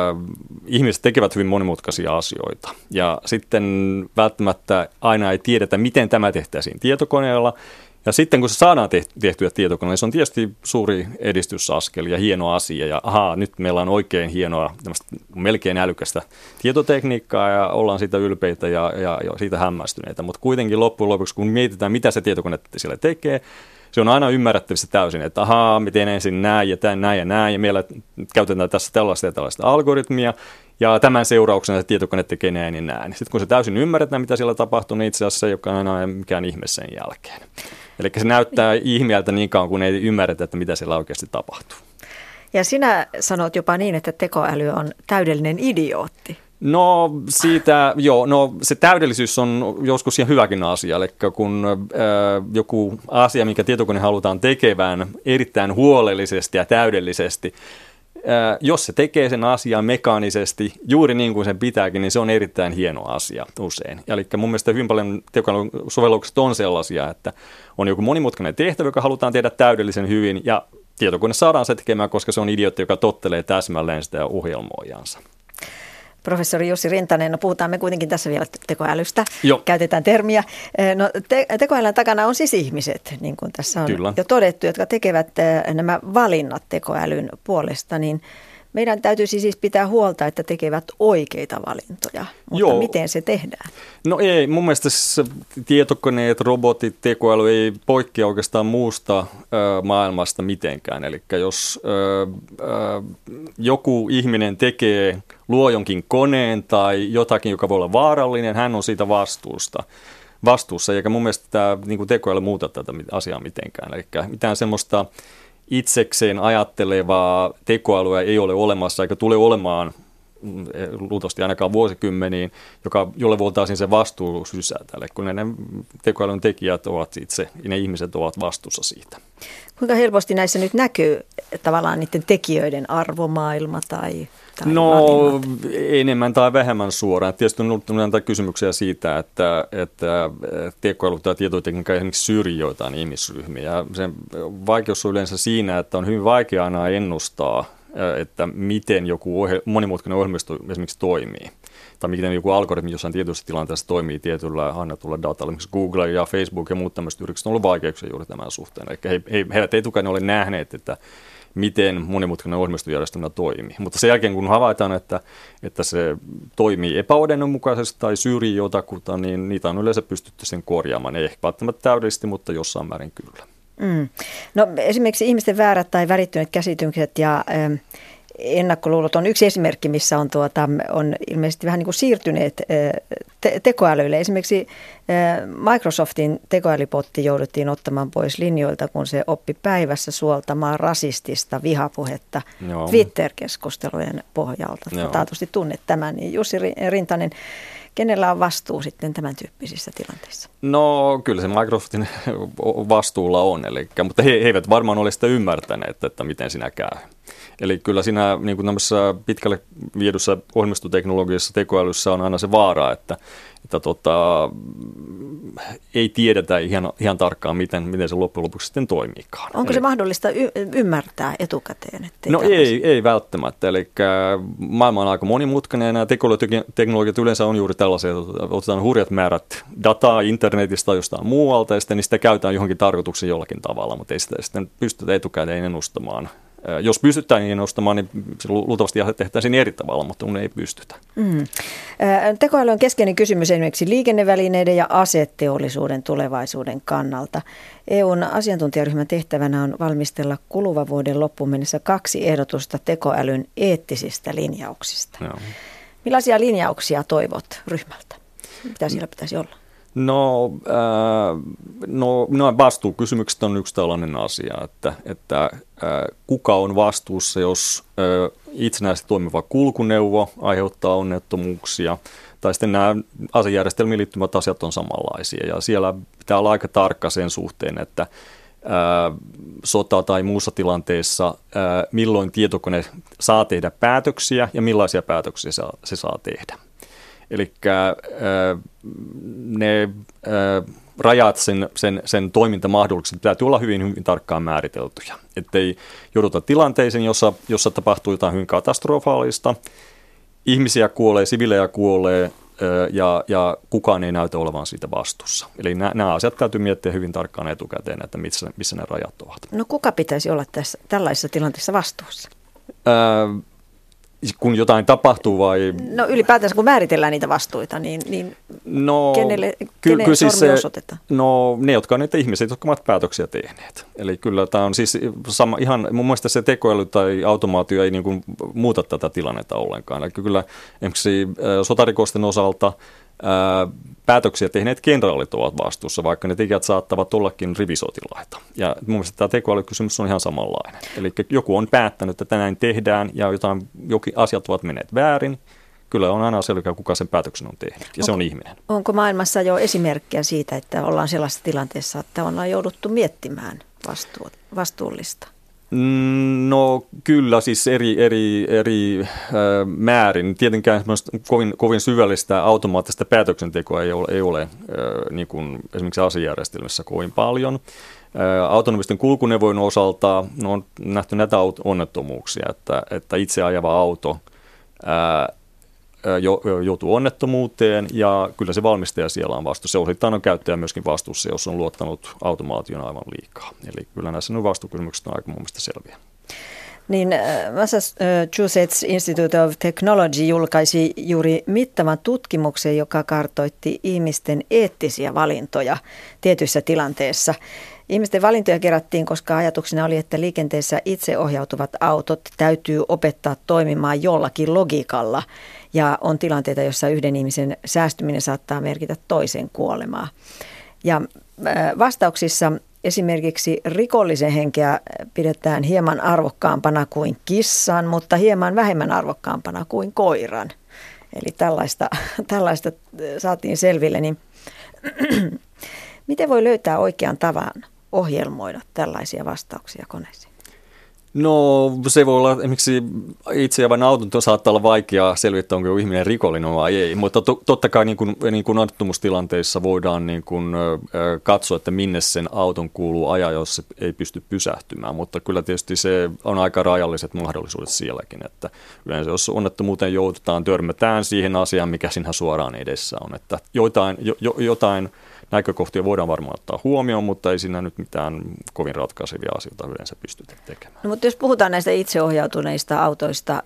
ihmiset tekevät hyvin monimutkaisia asioita ja sitten välttämättä aina ei tiedetä, miten tämä tehtäisiin tietokoneella. Ja sitten kun se saadaan tehtyä tietokoneella, se on tietysti suuri edistysaskel ja hieno asia. Ja ahaa, nyt meillä on oikein hienoa, melkein älykästä tietotekniikkaa ja ollaan siitä ylpeitä ja, ja, ja siitä hämmästyneitä. Mutta kuitenkin loppujen lopuksi, kun mietitään, mitä se tietokone siellä tekee, se on aina ymmärrettävissä täysin, että ahaa, me teen ensin näin ja tämän, näin ja näin, ja meillä käytetään tässä tällaista ja tällaista algoritmia, ja tämän seurauksena se tietokone tekee näin ja näin. Sitten kun se täysin ymmärretään, mitä siellä tapahtuu, niin itse asiassa se ei olekaan aina mikään ihme sen jälkeen. Eli se näyttää ihmeeltä niin kauan, kun ei ymmärretä, että mitä siellä oikeasti tapahtuu. Ja sinä sanot jopa niin, että tekoäly on täydellinen idiootti. No siitä, joo, no se täydellisyys on joskus ihan hyväkin asia, eli kun äh, joku asia, mikä tietokone halutaan tekevään erittäin huolellisesti ja täydellisesti, äh, jos se tekee sen asian mekaanisesti juuri niin kuin sen pitääkin, niin se on erittäin hieno asia usein. Eli mun mielestä hyvin paljon tekoälyn sovellukset on sellaisia, että on joku monimutkainen tehtävä, joka halutaan tehdä täydellisen hyvin, ja tietokone saadaan se tekemään, koska se on idiootti, joka tottelee täsmälleen sitä ohjelmoijansa. Professori Jussi Rintanen, no puhutaan me kuitenkin tässä vielä tekoälystä, Joo. Käytetään termiä. No, te- tekoälyn takana on siis ihmiset, niin kuin tässä on Kyllä. jo todettu, jotka tekevät nämä valinnat tekoälyn puolesta, niin meidän täytyisi siis pitää huolta, että tekevät oikeita valintoja, mutta Joo. miten se tehdään? No ei, mun mielestä tietokoneet, robotit, tekoäly ei poikkea oikeastaan muusta ö, maailmasta mitenkään. Eli jos ö, ö, joku ihminen tekee, luo jonkin koneen tai jotakin, joka voi olla vaarallinen, hän on siitä vastuusta. vastuussa, eikä mun mielestä tämä niin kuin tekoäly muuta tätä asiaa mitenkään. Eli mitään semmoista itsekseen ajattelevaa tekoälyä ei ole olemassa, eikä tule olemaan luultavasti ainakaan vuosikymmeniin, joka, jolle voitaisiin se vastuu sysätä. Eli kun ne tekoälyn tekijät ovat itse, ne ihmiset ovat vastuussa siitä. Kuinka helposti näissä nyt näkyy tavallaan niiden tekijöiden arvomaailma tai, tai No valinnat? Enemmän tai vähemmän suoraan. Tietysti on ollut näitä kysymyksiä siitä, että, että tekoäly tai tietotekniikka esimerkiksi syrjii joitain ihmisryhmiä. Ja sen vaikeus on yleensä siinä, että on hyvin vaikea aina ennustaa, että miten joku ohje, monimutkainen ohjelmisto esimerkiksi toimii. Tai miten joku algoritmi jossain tietyissä tilanteessa toimii tietyllä annetulla datalla. Esimerkiksi Google ja Facebook ja muut tämmöiset yritykset on ollut vaikeuksia juuri tämän suhteen. Eli he, he, he etukäteen ole nähneet, että miten monimutkainen ohjelmistojärjestelmä toimii. Mutta sen jälkeen, kun havaitaan, että, että se toimii epäoikeudenmukaisesti tai syrjii jotakuta, niin niitä on yleensä pystytty sen korjaamaan. Ei ehkä välttämättä täydellisesti, mutta jossain määrin kyllä. Mm. No esimerkiksi ihmisten väärät tai värittyneet käsitykset ja ähm, ennakkoluulot on yksi esimerkki, missä on, tuota, on ilmeisesti vähän niin kuin siirtyneet te- tekoälyille. Esimerkiksi Microsoftin tekoälypotti jouduttiin ottamaan pois linjoilta, kun se oppi päivässä suoltamaan rasistista vihapuhetta Joo. Twitter-keskustelujen pohjalta. Joo. Taatusti tunnet tämän. Niin Jussi Rintanen, kenellä on vastuu sitten tämän tyyppisissä tilanteissa? No kyllä se Microsoftin vastuulla on, eli, mutta he, he eivät varmaan ole sitä ymmärtäneet, että miten siinä käy. Eli kyllä siinä niin kuin tämmöisessä pitkälle viedyssä ohjelmistoteknologiassa, tekoälyssä on aina se vaara, että, että tota, ei tiedetä ihan, ihan tarkkaan, miten, miten se loppujen lopuksi sitten toimiikaan. Onko Eli, se mahdollista y- ymmärtää etukäteen? No ei, ei välttämättä. Eli maailma on aika monimutkainen ja nämä tekoälyteknologiat yleensä on juuri tällaisia, että otetaan hurjat määrät dataa internetistä jostain muualta ja sitten niistä käytetään johonkin tarkoituksen jollakin tavalla, mutta ei sitä sitten pystytä etukäteen ennustamaan. Jos pystytään niin ennustamaan, niin se luultavasti tehtäisiin eri tavalla, mutta mun ei pystytä. Mm. Tekoäly on keskeinen kysymys esimerkiksi liikennevälineiden ja aseteollisuuden tulevaisuuden kannalta. E U:n asiantuntijaryhmän tehtävänä on valmistella kuluvan vuoden loppuun mennessä kaksi ehdotusta tekoälyn eettisistä linjauksista. Joo. Millaisia linjauksia toivot ryhmältä? Mitä siellä pitäisi olla? No, äh, no, no vastuukysymykset on yksi tällainen asia, että, että äh, kuka on vastuussa, jos äh, itsenäisesti toimiva kulkuneuvo aiheuttaa onnettomuuksia, tai sitten nämä asejärjestelmiin liittyvät asiat on samanlaisia, ja siellä pitää olla aika tarkka sen suhteen, että äh, sota- tai muussa tilanteessa, äh, milloin tietokone saa tehdä päätöksiä ja millaisia päätöksiä se, se saa tehdä. Eli ne rajat sen, sen, sen toimintamahdollisuudet täytyy olla hyvin, hyvin tarkkaan määriteltyjä. Ettei jouduta tilanteeseen, jossa, jossa tapahtuu jotain hyvin katastrofaalista. Ihmisiä kuolee, sivilejä kuolee ja, ja kukaan ei näytä olevan siitä vastuussa. Eli nämä, nämä asiat täytyy miettiä hyvin tarkkaan etukäteen, että missä, missä ne rajat ovat. No kuka pitäisi olla tässä, tällaisessa tilanteessa vastuussa? Ää, Kun jotain tapahtuu vai? No ylipäätänsä kun määritellään niitä vastuita, niin, niin no, kenelle, ky- kenelle siis sormi se, osoitetaan? No ne, jotka on niitä ihmiset, jotka ovat päätöksiä tehneet. Eli kyllä tämä on siis sama, ihan, mun mielestä se tekoäly tai automaatio ei niin kuin muuta tätä tilannetta ollenkaan. Eli kyllä esimerkiksi sotarikosten osalta ää, päätöksiä tehneet kenraalit ovat vastuussa, vaikka ne tekijät saattavat ollakin rivisotilaita. Ja mun mielestä tämä tekoälykysymys on ihan samanlainen. Eli joku on päättänyt, että näin tehdään ja jotain, jokin asiat ovat menneet väärin. Kyllä on aina selkeä, kuka sen päätöksen on tehnyt, ja onko, se on ihminen. Onko maailmassa jo esimerkkejä siitä, että ollaan sellaisessa tilanteessa, että ollaan jouduttu miettimään vastuu, vastuullista? No kyllä, siis eri, eri, eri äh, määrin. Tietenkään kovin, kovin syvällistä automaattista päätöksentekoa ei ole, ei ole äh, niin kuin esimerkiksi asejärjestelmissä kovin paljon. Äh, autonomisten kulkuneuvojen osalta no, on nähty näitä onnettomuuksia, että, että itse ajava auto äh, joutuu onnettomuuteen ja kyllä se valmistaja siellä on vastuussa. Se osittain on käyttäjä myöskin vastuussa, jos on luottanut automaation aivan liikaa. Eli kyllä näissä vastuukysymykset on aika mun mielestä selviä. Niin Massachusetts Institute of Technology julkaisi juuri mittavan tutkimuksen, joka kartoitti ihmisten eettisiä valintoja tietyissä tilanteissa. Ihmisten valintoja kerättiin, koska ajatuksena oli, että liikenteessä itseohjautuvat autot täytyy opettaa toimimaan jollakin logiikalla. Ja on tilanteita, joissa yhden ihmisen säästyminen saattaa merkitä toisen kuolemaa. Ja vastauksissa esimerkiksi rikollisen henkeä pidetään hieman arvokkaampana kuin kissan, mutta hieman vähemmän arvokkaampana kuin koiran. Eli tällaista, tällaista saatiin selville. Niin miten voi löytää oikean tavan ohjelmoida tällaisia vastauksia koneisiin? No se voi olla, esimerkiksi itse ajavan auton saattaa olla vaikea selvittää, onko ihminen rikollinen vai ei, mutta to, totta kai niin kuin, niin kuin onnettomuustilanteissa voidaan niin kuin, ö, katsoa, että minne sen auton kuuluu ajaa, jos se ei pysty pysähtymään, mutta kyllä tietysti se on aika rajalliset mahdollisuudet sielläkin, että yleensä jos onnettomuuteen joudutaan, törmätään siihen asiaan, mikä siinä suoraan edessä on, että jotain, jo, jo, jotain näkökohtia voidaan varmaan ottaa huomioon, mutta ei siinä nyt mitään kovin ratkaisevia asioita yleensä pystytä tekemään. No, mutta jos puhutaan näistä itseohjautuneista autoista,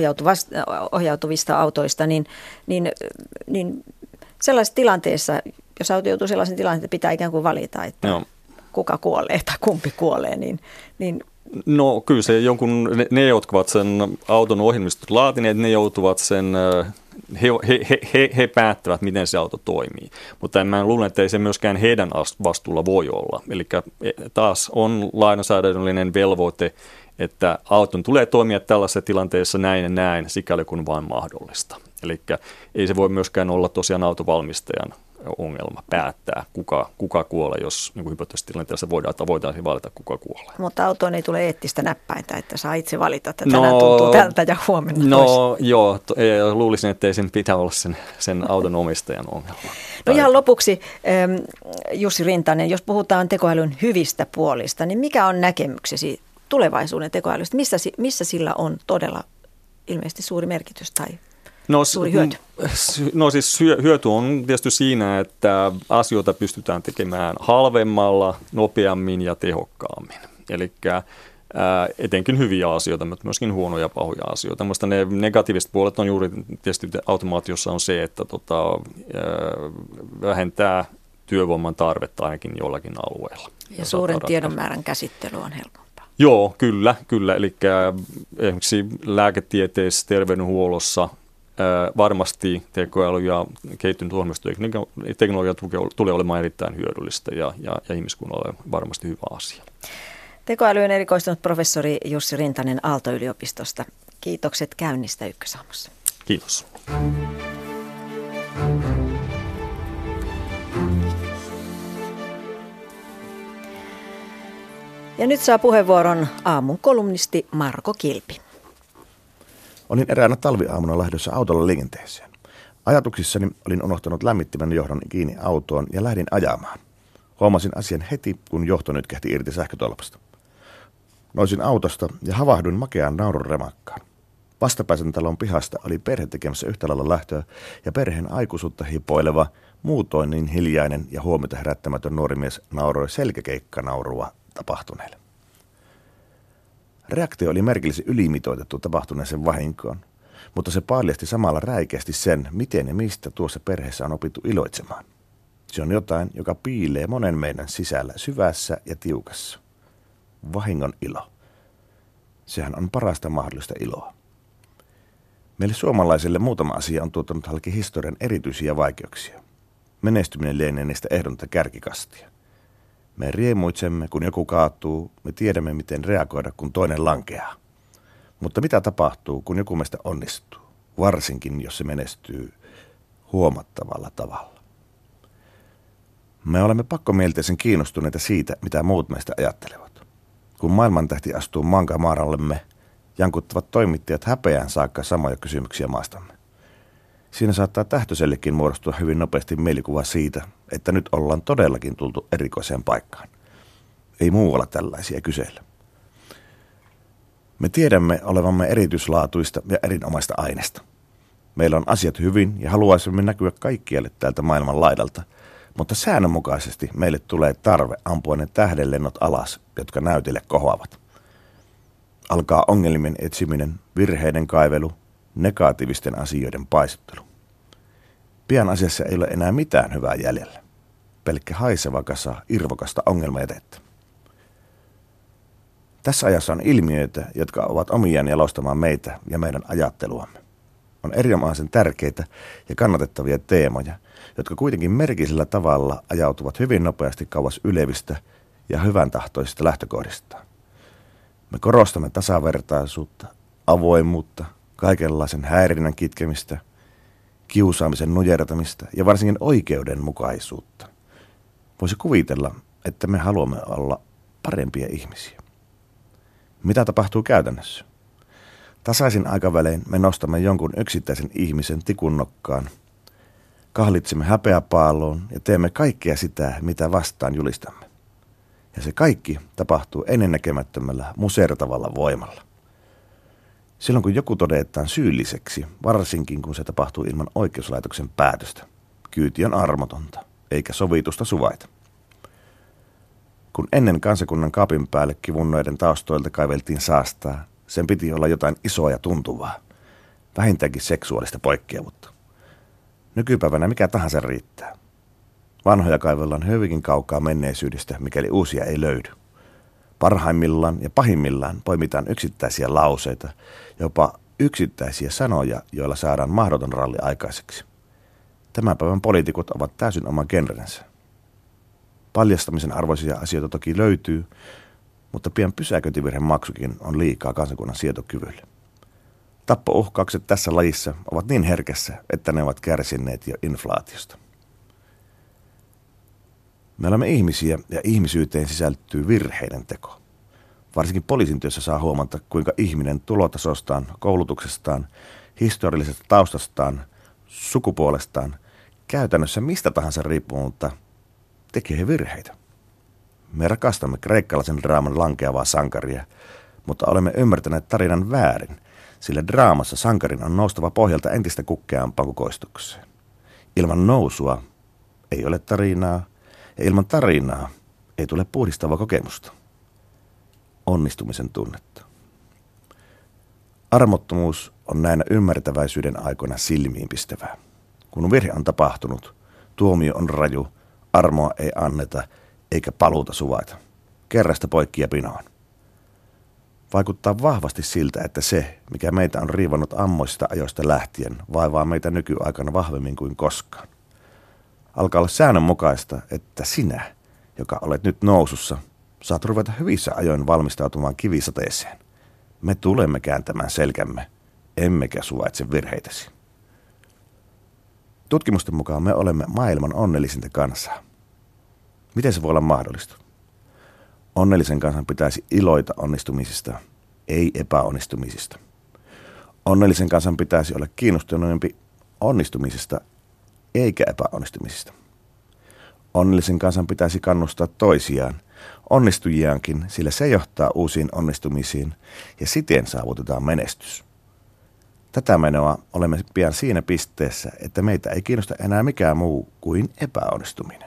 ohjautuvista autoista, niin, niin, niin sellaisessa tilanteessa, jos auto joutuu sellaisen tilanteen, että pitää ikään kuin valita, että no. kuka kuolee tai kumpi kuolee, niin, niin no kyllä se jonkun, ne, ne jotka ovat sen auton ohjelmistot laatineet, ne joutuvat sen, he, he, he, he päättävät, miten se auto toimii. Mutta mä luulen, että ei se myöskään heidän vastuulla voi olla. Eli taas on lainsäädännöllinen velvoite, että auton tulee toimia tällaisessa tilanteessa näin ja näin, sikäli kun vain mahdollista. Eli ei se voi myöskään olla tosiaan autovalmistajan ongelma päättää, kuka, kuka kuolee, jos niin hypoteettisessa tilanteessa voidaan, voitaisiin valita, kuka kuolee. Mutta autoon ei tule eettistä näppäintä, että saa itse valita, että tänään no, tuntuu tältä ja huomenna No toisin. joo, to, ei, luulisin, että ei sen pitää olla sen, sen auton omistajan ongelma. No ihan lopuksi, Jussi Rintanen, jos puhutaan tekoälyn hyvistä puolista, niin mikä on näkemyksesi tulevaisuuden tekoälystä? Missä, missä sillä on todella ilmeisesti suuri merkitys tai no, suuri hyöty? No siis hyöty on tietysti siinä, että asioita pystytään tekemään halvemmalla, nopeammin ja tehokkaammin. Eli etenkin hyviä asioita, mutta myöskin huonoja ja pahoja asioita. Minusta ne negatiiviset puolet on juuri tietysti automaatiossa on se, että tota, vähentää työvoiman tarvetta ainakin jollakin alueella. Ja suuren tiedon määrän käsittely on helpompaa. Joo, kyllä, kyllä. Eli esimerkiksi lääketieteessä, terveydenhuollossa varmasti tekoäly ja kehittynyt ohjelmistoteknologia tulee olemaan erittäin hyödyllistä ja, ja, ja ihmiskunnalle varmasti hyvä asia. Tekoälyyn erikoistunut professori Jussi Rintanen Aalto-yliopistosta. Kiitokset käynnistä Ykkösaamussa. Kiitos. Ja nyt saa puheenvuoron aamun kolumnisti Marko Kilpi. Olin eräänä talviaamuna lähdössä autolla liikenteeseen. Ajatuksissani olin unohtanut lämmittimen johdon kiinni autoon ja lähdin ajamaan. Huomasin asian heti, kun johto nytkähti irti sähkötolpasta. Nousin autosta ja havahduin makeaan naurun remakkaan. Vastapäisen talon pihasta oli perhe tekemässä yhtä lailla lähtöä ja perheen aikuisuutta hipoileva, muutoin niin hiljainen ja huomiota herättämätön nuori mies nauroi selkäkeikkanaurua tapahtuneelle. Reaktio oli merkillisesti ylimitoitettu tapahtuneeseen vahinkoon, mutta se paljasti samalla räikeästi sen, miten ja mistä tuossa perheessä on opittu iloitsemaan. Se on jotain, joka piilee monen meidän sisällä syvässä ja tiukassa. Vahingon ilo. Sehän on parasta mahdollista iloa. Meille suomalaisille muutama asia on tuottanut halki historian erityisiä vaikeuksia. Menestyminen lienee niistä ehdonta kärkikastia. Me riemuitsemme, kun joku kaatuu, me tiedämme, miten reagoida, kun toinen lankeaa. Mutta mitä tapahtuu, kun joku meistä onnistuu, varsinkin jos se menestyy huomattavalla tavalla? Me olemme pakkomielteisen kiinnostuneita siitä, mitä muut meistä ajattelevat. Kun maailmantähti astuu mankamaarallemme, jankuttavat toimittajat häpeään saakka samoja kysymyksiä maastamme. Siinä saattaa tähtöisellekin muodostua hyvin nopeasti mielikuva siitä, että nyt ollaan todellakin tultu erikoiseen paikkaan. Ei muualla tällaisia kysellä. Me tiedämme olevamme erityislaatuista ja erinomaista aineesta. Meillä on asiat hyvin ja haluaisimme näkyä kaikkialle täältä maailman laidalta, mutta säännönmukaisesti meille tulee tarve ampua ne tähdenlennot alas, jotka näytille kohoavat. Alkaa ongelmien etsiminen, virheiden kaivelu, negatiivisten asioiden paisuttelu. Pian asiassa ei ole enää mitään hyvää jäljellä. Pelkkä haiseva kasa irvokasta ongelmajätettä. Tässä ajassa on ilmiöitä, jotka ovat omiaan jalostamaan meitä ja meidän ajatteluamme. On erinomaisen tärkeitä ja kannatettavia teemoja, jotka kuitenkin merkillisellä tavalla ajautuvat hyvin nopeasti kauas ylevistä ja hyvän tahtoisista lähtökohdista. Me korostamme tasavertaisuutta, avoimuutta, kaikenlaisen häirinnän kitkemistä, kiusaamisen nujertamista ja varsinkin oikeudenmukaisuutta. Voisi kuvitella, että me haluamme olla parempia ihmisiä. Mitä tapahtuu käytännössä? Tasaisin aikavälein me nostamme jonkun yksittäisen ihmisen tikunnokkaan, kahlitsemme häpeäpaaluun ja teemme kaikkea sitä, mitä vastaan julistamme. Ja se kaikki tapahtuu ennennäkemättömällä, musertavalla voimalla. Silloin kun joku todetaan syylliseksi, varsinkin kun se tapahtuu ilman oikeuslaitoksen päätöstä, kyyti on armotonta, eikä sovitusta suvaita. Kun ennen kansakunnan kaapin päälle kivunnoiden taustoilta kaiveltiin saastaa, sen piti olla jotain isoa ja tuntuvaa, vähintäänkin seksuaalista poikkeavuutta. Nykypäivänä mikä tahansa riittää. Vanhoja kaivellaan hyvinkin kaukaa menneisyydestä, mikäli uusia ei löydy. Parhaimmillaan ja pahimmillaan poimitaan yksittäisiä lauseita, jopa yksittäisiä sanoja, joilla saadaan mahdoton ralli aikaiseksi. Tämän päivän poliitikot ovat täysin oma genrensä. Paljastamisen arvoisia asioita toki löytyy, mutta pian pysäköintivirhemaksukin on liikaa kansakunnan sietokyvylle. Tappouhkaukset tässä lajissa ovat niin herkässä, että ne ovat kärsineet jo inflaatiosta. Me olemme ihmisiä ja ihmisyyteen sisältyy virheiden teko. Varsinkin poliisin työssä saa huomata, kuinka ihminen tulotasostaan, koulutuksestaan, historiallisesta taustastaan, sukupuolestaan, käytännössä mistä tahansa riippumatta, tekee virheitä. Me rakastamme kreikkalaisen draaman lankeavaa sankaria, mutta olemme ymmärtäneet tarinan väärin, sillä draamassa sankarin on noustava pohjalta entistä kukkeampaan kukoistukseen. Ilman nousua ei ole tarinaa, ja ilman tarinaa ei tule puhdistavaa kokemusta. Onnistumisen tunnetta. Armottomuus on näinä ymmärtäväisyyden aikoina silmiinpistävää. Kun virhe on tapahtunut, tuomio on raju, armoa ei anneta eikä paluuta suvaita. Kerrasta poikki ja pinoon. Vaikuttaa vahvasti siltä, että se, mikä meitä on riivannut ammoisista ajoista lähtien, vaivaa meitä nykyaikana vahvemmin kuin koskaan. Alkaa olla säännönmukaista, että sinä, joka olet nyt nousussa, saat ruveta hyvissä ajoin valmistautumaan kivisateeseen. Me tulemme kääntämään selkämme, emmekä suvaitse virheitäsi. Tutkimusten mukaan me olemme maailman onnellisinta kansaa. Miten se voi olla mahdollista? Onnellisen kansan pitäisi iloita onnistumisista, ei epäonnistumisista. Onnellisen kansan pitäisi olla kiinnostuneempi onnistumisista, eikä epäonnistumisista. Onnellisen kansan pitäisi kannustaa toisiaan, onnistujiaankin, sillä se johtaa uusiin onnistumisiin ja siten saavutetaan menestys. Tätä menoa olemme pian siinä pisteessä, että meitä ei kiinnosta enää mikään muu kuin epäonnistuminen.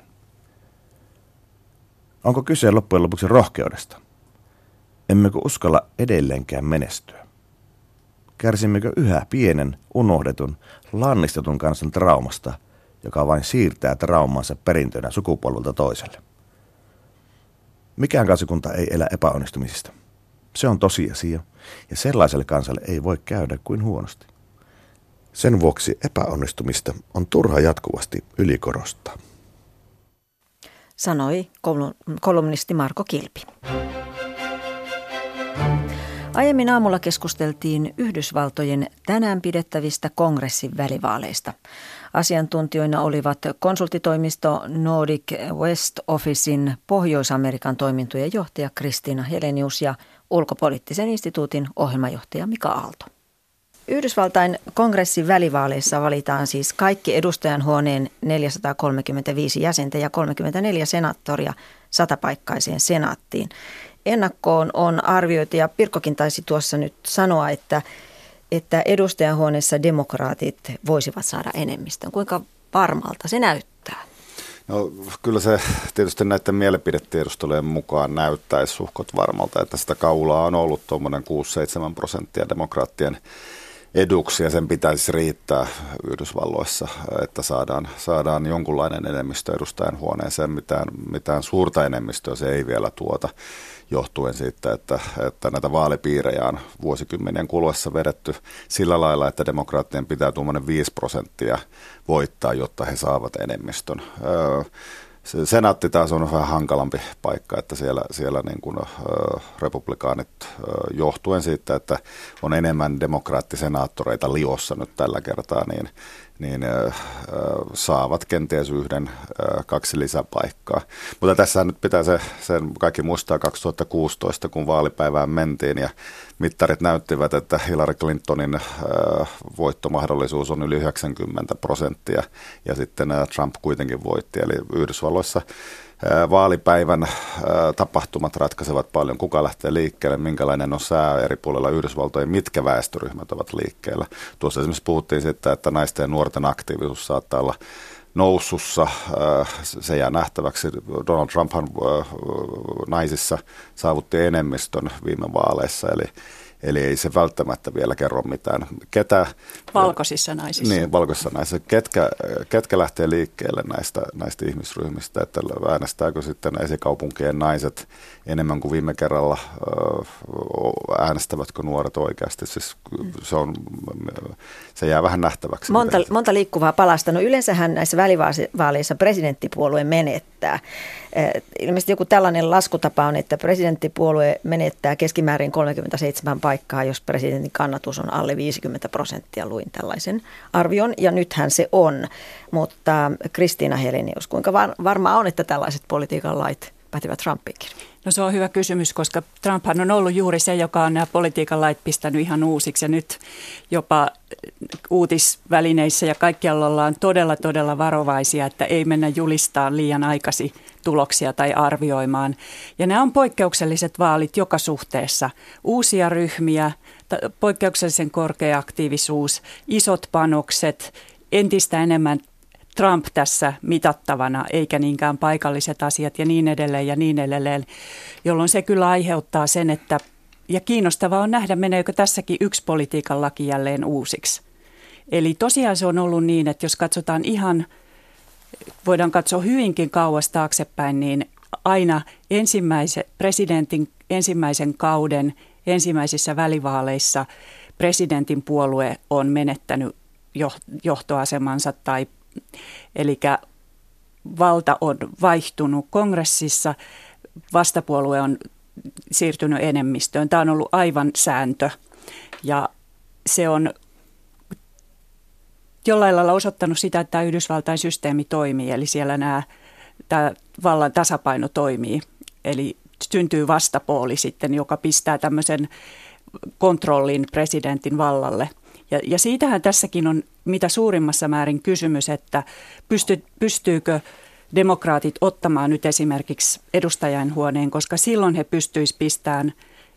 Onko kyse loppujen lopuksi rohkeudesta? Emmekö uskalla edelleenkään menestyä? Kärsimmekö yhä pienen, unohdetun, lannistetun kansan traumasta, joka vain siirtää traumansa perintönä sukupolvelta toiselle? Mikään kansakunta ei elä epäonnistumisista. Se on tosiasia, ja sellaiselle kansalle ei voi käydä kuin huonosti. Sen vuoksi epäonnistumista on turha jatkuvasti ylikorostaa. Sanoi kolumnisti Marko Kilpi. Aiemmin aamulla keskusteltiin Yhdysvaltojen tänään pidettävistä kongressin välivaaleista. Asiantuntijoina olivat konsulttitoimisto Nordic West Officein Pohjois-Amerikan toimintojen johtaja Kristiina Helenius ja Ulkopoliittisen instituutin ohjelmajohtaja Mika Aalto. Yhdysvaltain kongressin välivaaleissa valitaan siis kaikki edustajanhuoneen neljäsataakolmekymmentäviisi jäsentä ja kolmekymmentäneljä senaattoria satapaikkaiseen senaattiin. Ennakkoon on arvioitu, ja Pirkkokin taisi tuossa nyt sanoa, että, että edustajanhuoneessa demokraatit voisivat saada enemmistön. Kuinka varmalta se näyttää? No, kyllä se tietysti näiden mielipidetiedustelujen mukaan näyttäisi suhkot varmalta, että sitä kaulaa on ollut tuommoinen kuusi seitsemän prosenttia demokraattien eduksi, ja sen pitäisi riittää Yhdysvalloissa, että saadaan, saadaan jonkunlainen enemmistö edustajan huoneeseen. Mitään, mitään suurta enemmistöä se ei vielä tuota, johtuen siitä, että, että näitä vaalipiirejä on vuosikymmenien kuluessa vedetty sillä lailla, että demokraattien pitää tuommoinen viisi prosenttia voittaa, jotta he saavat enemmistön. Se senaatti taas on vähän hankalampi paikka, että siellä, siellä niin kuin, ö, republikaanit ö, johtuen siitä, että on enemmän demokraattisenaattoreita liossa nyt tällä kertaa, niin, niin ö, saavat kenties yhden, ö, kaksi lisäpaikkaa. Mutta tässä nyt pitää se, sen kaikki muistaa kaksituhattakuusitoista, kun vaalipäivään mentiin ja mittarit näyttivät, että Hillary Clintonin ö, voittomahdollisuus on yli yhdeksänkymmentä prosenttia ja sitten ö, Trump kuitenkin voitti, eli Yhdysvalloissa vaalipäivän tapahtumat ratkaisevat paljon, kuka lähtee liikkeelle, minkälainen on sää eri puolilla Yhdysvaltoja, mitkä väestöryhmät ovat liikkeellä. Tuossa esimerkiksi puhuttiin siitä, että naisten ja nuorten aktiivisuus saattaa olla nousussa, se jää nähtäväksi. Donald Trumphan naisissa saavutti enemmistön viime vaaleissa, eli Eli ei se välttämättä vielä kerro mitään. Ketä, valkoisissa naisissa. Niin, valkoisissa naisissa. Ketkä, ketkä lähtee liikkeelle näistä, näistä ihmisryhmistä, että äänestääkö sitten esikaupunkien naiset enemmän kuin viime kerralla, äänestävätkö nuoret oikeasti. Siis se, on, se jää vähän nähtäväksi. Monta, monta liikkuvaa palasta. No yleensähän näissä välivaaleissa presidenttipuolue menettää. Ilmeisesti joku tällainen laskutapa on, että presidenttipuolue menettää keskimäärin kolmekymmentäseitsemän paikkaa paikkaa, jos presidentin kannatus on alle viisikymmentä prosenttia, luin tällaisen arvion, ja nythän se on. Mutta Kristiina Helenius, kuinka var- varmaa on, että tällaiset politiikan lait pätevät Trumpiinkin? No se on hyvä kysymys, koska Trumphan on ollut juuri se, joka on nämä politiikan lait pistänyt ihan uusiksi, ja nyt jopa uutisvälineissä ja kaikkialla ollaan todella, todella varovaisia, että ei mennä julistaan liian aikaisin tuloksia tai arvioimaan. Ja nämä on poikkeukselliset vaalit joka suhteessa. Uusia ryhmiä, poikkeuksellisen korkea aktiivisuus, isot panokset, entistä enemmän Trump tässä mitattavana, eikä niinkään paikalliset asiat ja niin edelleen ja niin edelleen, jolloin se kyllä aiheuttaa sen, että, ja kiinnostavaa on nähdä, meneekö tässäkin yksi politiikan laki jälleen uusiksi. Eli tosiaan se on ollut niin, että jos katsotaan ihan, voidaan katsoa hyvinkin kauas taaksepäin, niin aina ensimmäisen, presidentin ensimmäisen kauden ensimmäisissä välivaaleissa presidentin puolue on menettänyt johtoasemansa tai eli valta on vaihtunut kongressissa, vastapuolue on siirtynyt enemmistöön. Tämä on ollut aivan sääntö ja se on jollain lailla osoittanut sitä, että tämä Yhdysvaltain systeemi toimii, eli siellä nämä, tämä vallan tasapaino toimii. Eli syntyy vastapuoli sitten, joka pistää tämmöisen kontrollin presidentin vallalle. Ja, ja siitähän tässäkin on mitä suurimmassa määrin kysymys, että pysty, pystyykö demokraatit ottamaan nyt esimerkiksi edustajainhuoneen, koska silloin he pystyisivät pistämään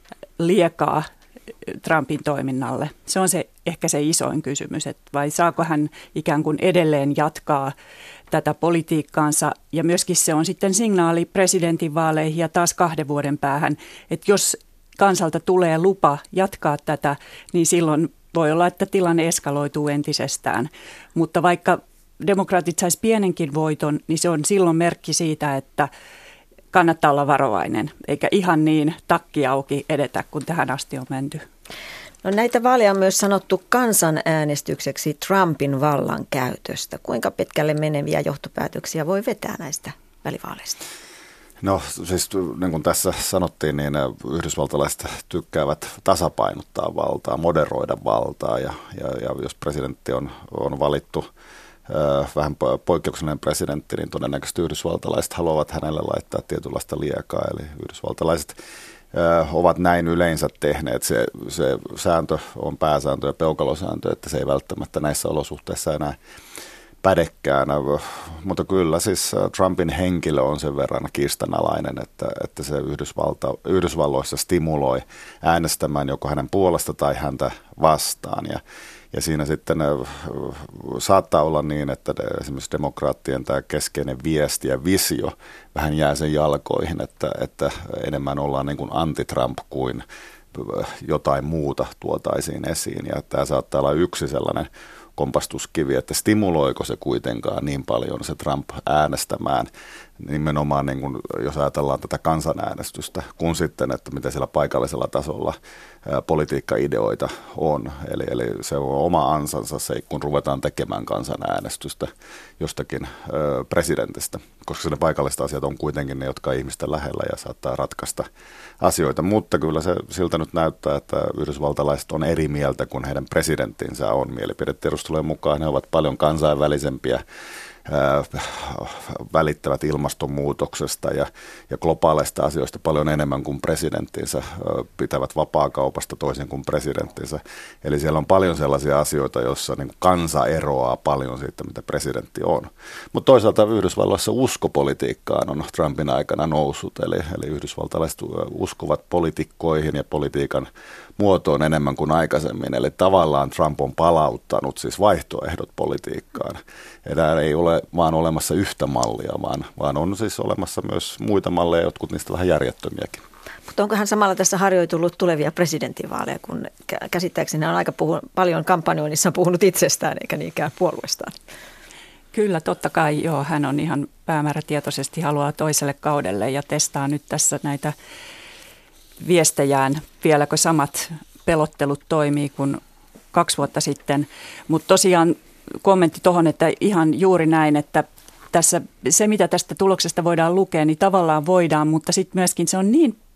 liekaa Trumpin toiminnalle. Se on se, ehkä se isoin kysymys, että vai saako hän ikään kuin edelleen jatkaa tätä politiikkaansa. Ja myöskin se on sitten signaali presidentinvaaleihin ja taas kahden vuoden päähän, että jos kansalta tulee lupa jatkaa tätä, niin silloin voi olla, että tilanne eskaloituu entisestään, mutta vaikka demokraatit saisi pienenkin voiton, niin se on silloin merkki siitä, että kannattaa olla varovainen, eikä ihan niin takki auki edetä, kun tähän asti on menty. No näitä vaaleja on myös sanottu kansanäänestykseksi Trumpin vallan käytöstä. Kuinka pitkälle meneviä johtopäätöksiä voi vetää näistä välivaaleista? No siis niin kuin tässä sanottiin, niin yhdysvaltalaiset tykkäävät tasapainottaa valtaa, moderoida valtaa ja, ja, ja jos presidentti on, on valittu äh, vähän poikkeuksellinen presidentti, niin todennäköisesti yhdysvaltalaiset haluavat hänelle laittaa tietynlaista liekaa. Eli yhdysvaltalaiset äh, ovat näin yleensä tehneet. Se, se sääntö on pääsääntö ja peukalosääntö, että se ei välttämättä näissä olosuhteissa enää pädekkäänä, mutta kyllä siis Trumpin henkilö on sen verran kiistanalainen, että, että se Yhdysvalta, Yhdysvalloissa stimuloi äänestämään joko hänen puolesta tai häntä vastaan. Ja, ja siinä sitten saattaa olla niin, että esimerkiksi demokraattien tämä keskeinen viesti ja visio vähän jää sen jalkoihin, että, että enemmän ollaan niin kuin anti-Trump kuin jotain muuta tuotaisiin esiin. Ja tämä saattaa olla yksi sellainen kompastuskivi, että stimuloiko se kuitenkaan niin paljon se Trump äänestämään nimenomaan, niin kuin, jos ajatellaan tätä kansanäänestystä, kun sitten, että mitä siellä paikallisella tasolla ää, politiikkaideoita on. Eli, eli se on oma ansansa se, kun ruvetaan tekemään kansanäänestystä jostakin ää, presidentistä, koska ne paikalliset asiat on kuitenkin ne, jotka on ihmisten lähellä ja saattaa ratkaista asioita. Mutta kyllä se siltä nyt näyttää, että yhdysvaltalaiset on eri mieltä kuin heidän presidenttinsä on. Mielipidetiedustelujen mukaan he ovat paljon kansainvälisempiä, välittävät ilmastonmuutoksesta ja, ja globaaleista asioista paljon enemmän kuin presidenttinsä, pitävät vapaakaupasta toisin kuin presidenttinsä. Eli siellä on paljon sellaisia asioita, joissa niin kuin kansa eroaa paljon siitä, mitä presidentti on. Mutta toisaalta Yhdysvalloissa uskopolitiikkaan on Trumpin aikana noussut, eli, eli yhdysvaltalaiset uskovat poliitikkoihin ja politiikan muotoon enemmän kuin aikaisemmin. Eli tavallaan Trump on palauttanut siis vaihtoehdot politiikkaan. Enää ei ole vaan olemassa yhtä mallia, vaan, vaan on siis olemassa myös muita malleja, jotkut niistä vähän järjettömiäkin. Mutta onko hän samalla tässä harjoitellut tulevia presidentinvaaleja, kun käsittääkseni on aika puhu, paljon kampanjoinnissa puhunut itsestään eikä niinkään puolueestaan? Kyllä, totta kai joo. Hän on ihan päämäärätietoisesti haluaa toiselle kaudelle ja testaa nyt tässä näitä viestejään. Vieläkö samat pelottelut toimii kuin kaksi vuotta sitten, mutta tosiaan kommentti tuohon, että ihan juuri näin, että tässä, se mitä tästä tuloksesta voidaan lukea, niin tavallaan voidaan, mutta sitten myöskin se on niin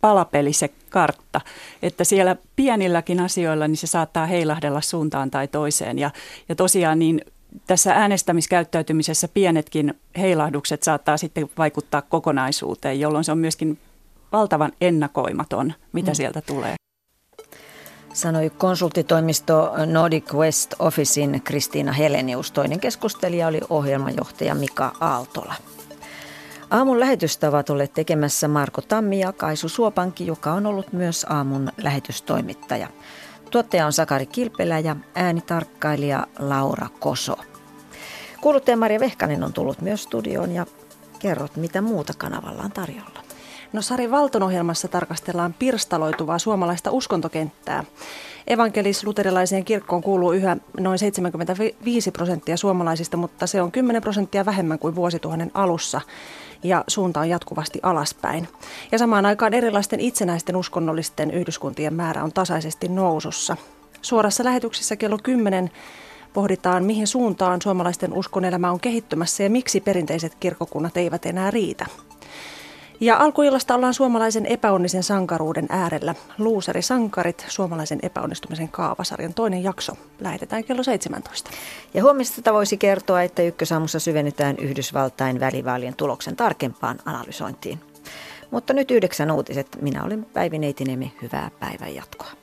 palapeli se kartta, että siellä pienilläkin asioilla niin se saattaa heilahdella suuntaan tai toiseen. Ja, ja tosiaan niin tässä äänestämiskäyttäytymisessä pienetkin heilahdukset saattaa sitten vaikuttaa kokonaisuuteen, jolloin se on myöskin valtavan ennakoimaton, mitä mm. sieltä tulee. Sanoi konsulttitoimisto Nordic West Officein Kristiina Helenius. Toinen keskustelija oli ohjelmanjohtaja Mika Aaltola. Aamun lähetystä ovat olleet tekemässä Marko Tammi ja Kaisu Suopanki, joka on ollut myös aamun lähetystoimittaja. Tuottaja on Sakari Kilpelä ja äänitarkkailija Laura Koso. Kuuluttaja Maria Vehkanen on tullut myös studioon ja kerrot, mitä muuta kanavalla on tarjolla. No Sari Valton ohjelmassa tarkastellaan pirstaloituvaa suomalaista uskontokenttää. Evankelis-luterilaiseen kirkkoon kuuluu yhä noin seitsemänkymmentäviisi prosenttia suomalaisista, mutta se on kymmenen prosenttia vähemmän kuin vuosituhannen alussa ja suunta on jatkuvasti alaspäin. Ja samaan aikaan erilaisten itsenäisten uskonnollisten yhdyskuntien määrä on tasaisesti nousussa. Suorassa lähetyksessä kello kymmenen pohditaan, mihin suuntaan suomalaisten uskonelämä on kehittymässä ja miksi perinteiset kirkkokunnat eivät enää riitä. Ja alkuillasta ollaan suomalaisen epäonnisen sankaruuden äärellä. Luuserisankarit, suomalaisen epäonnistumisen kaavasarjan toinen jakso. Lähetetään kello seitsemäntoista. Ja huomista voisi kertoa, että Ykkösaamussa syvennetään Yhdysvaltain välivaalien tuloksen tarkempaan analysointiin. Mutta nyt yhdeksän uutiset. Minä olen Päivi Neitiniemi. Hyvää päivän jatkoa.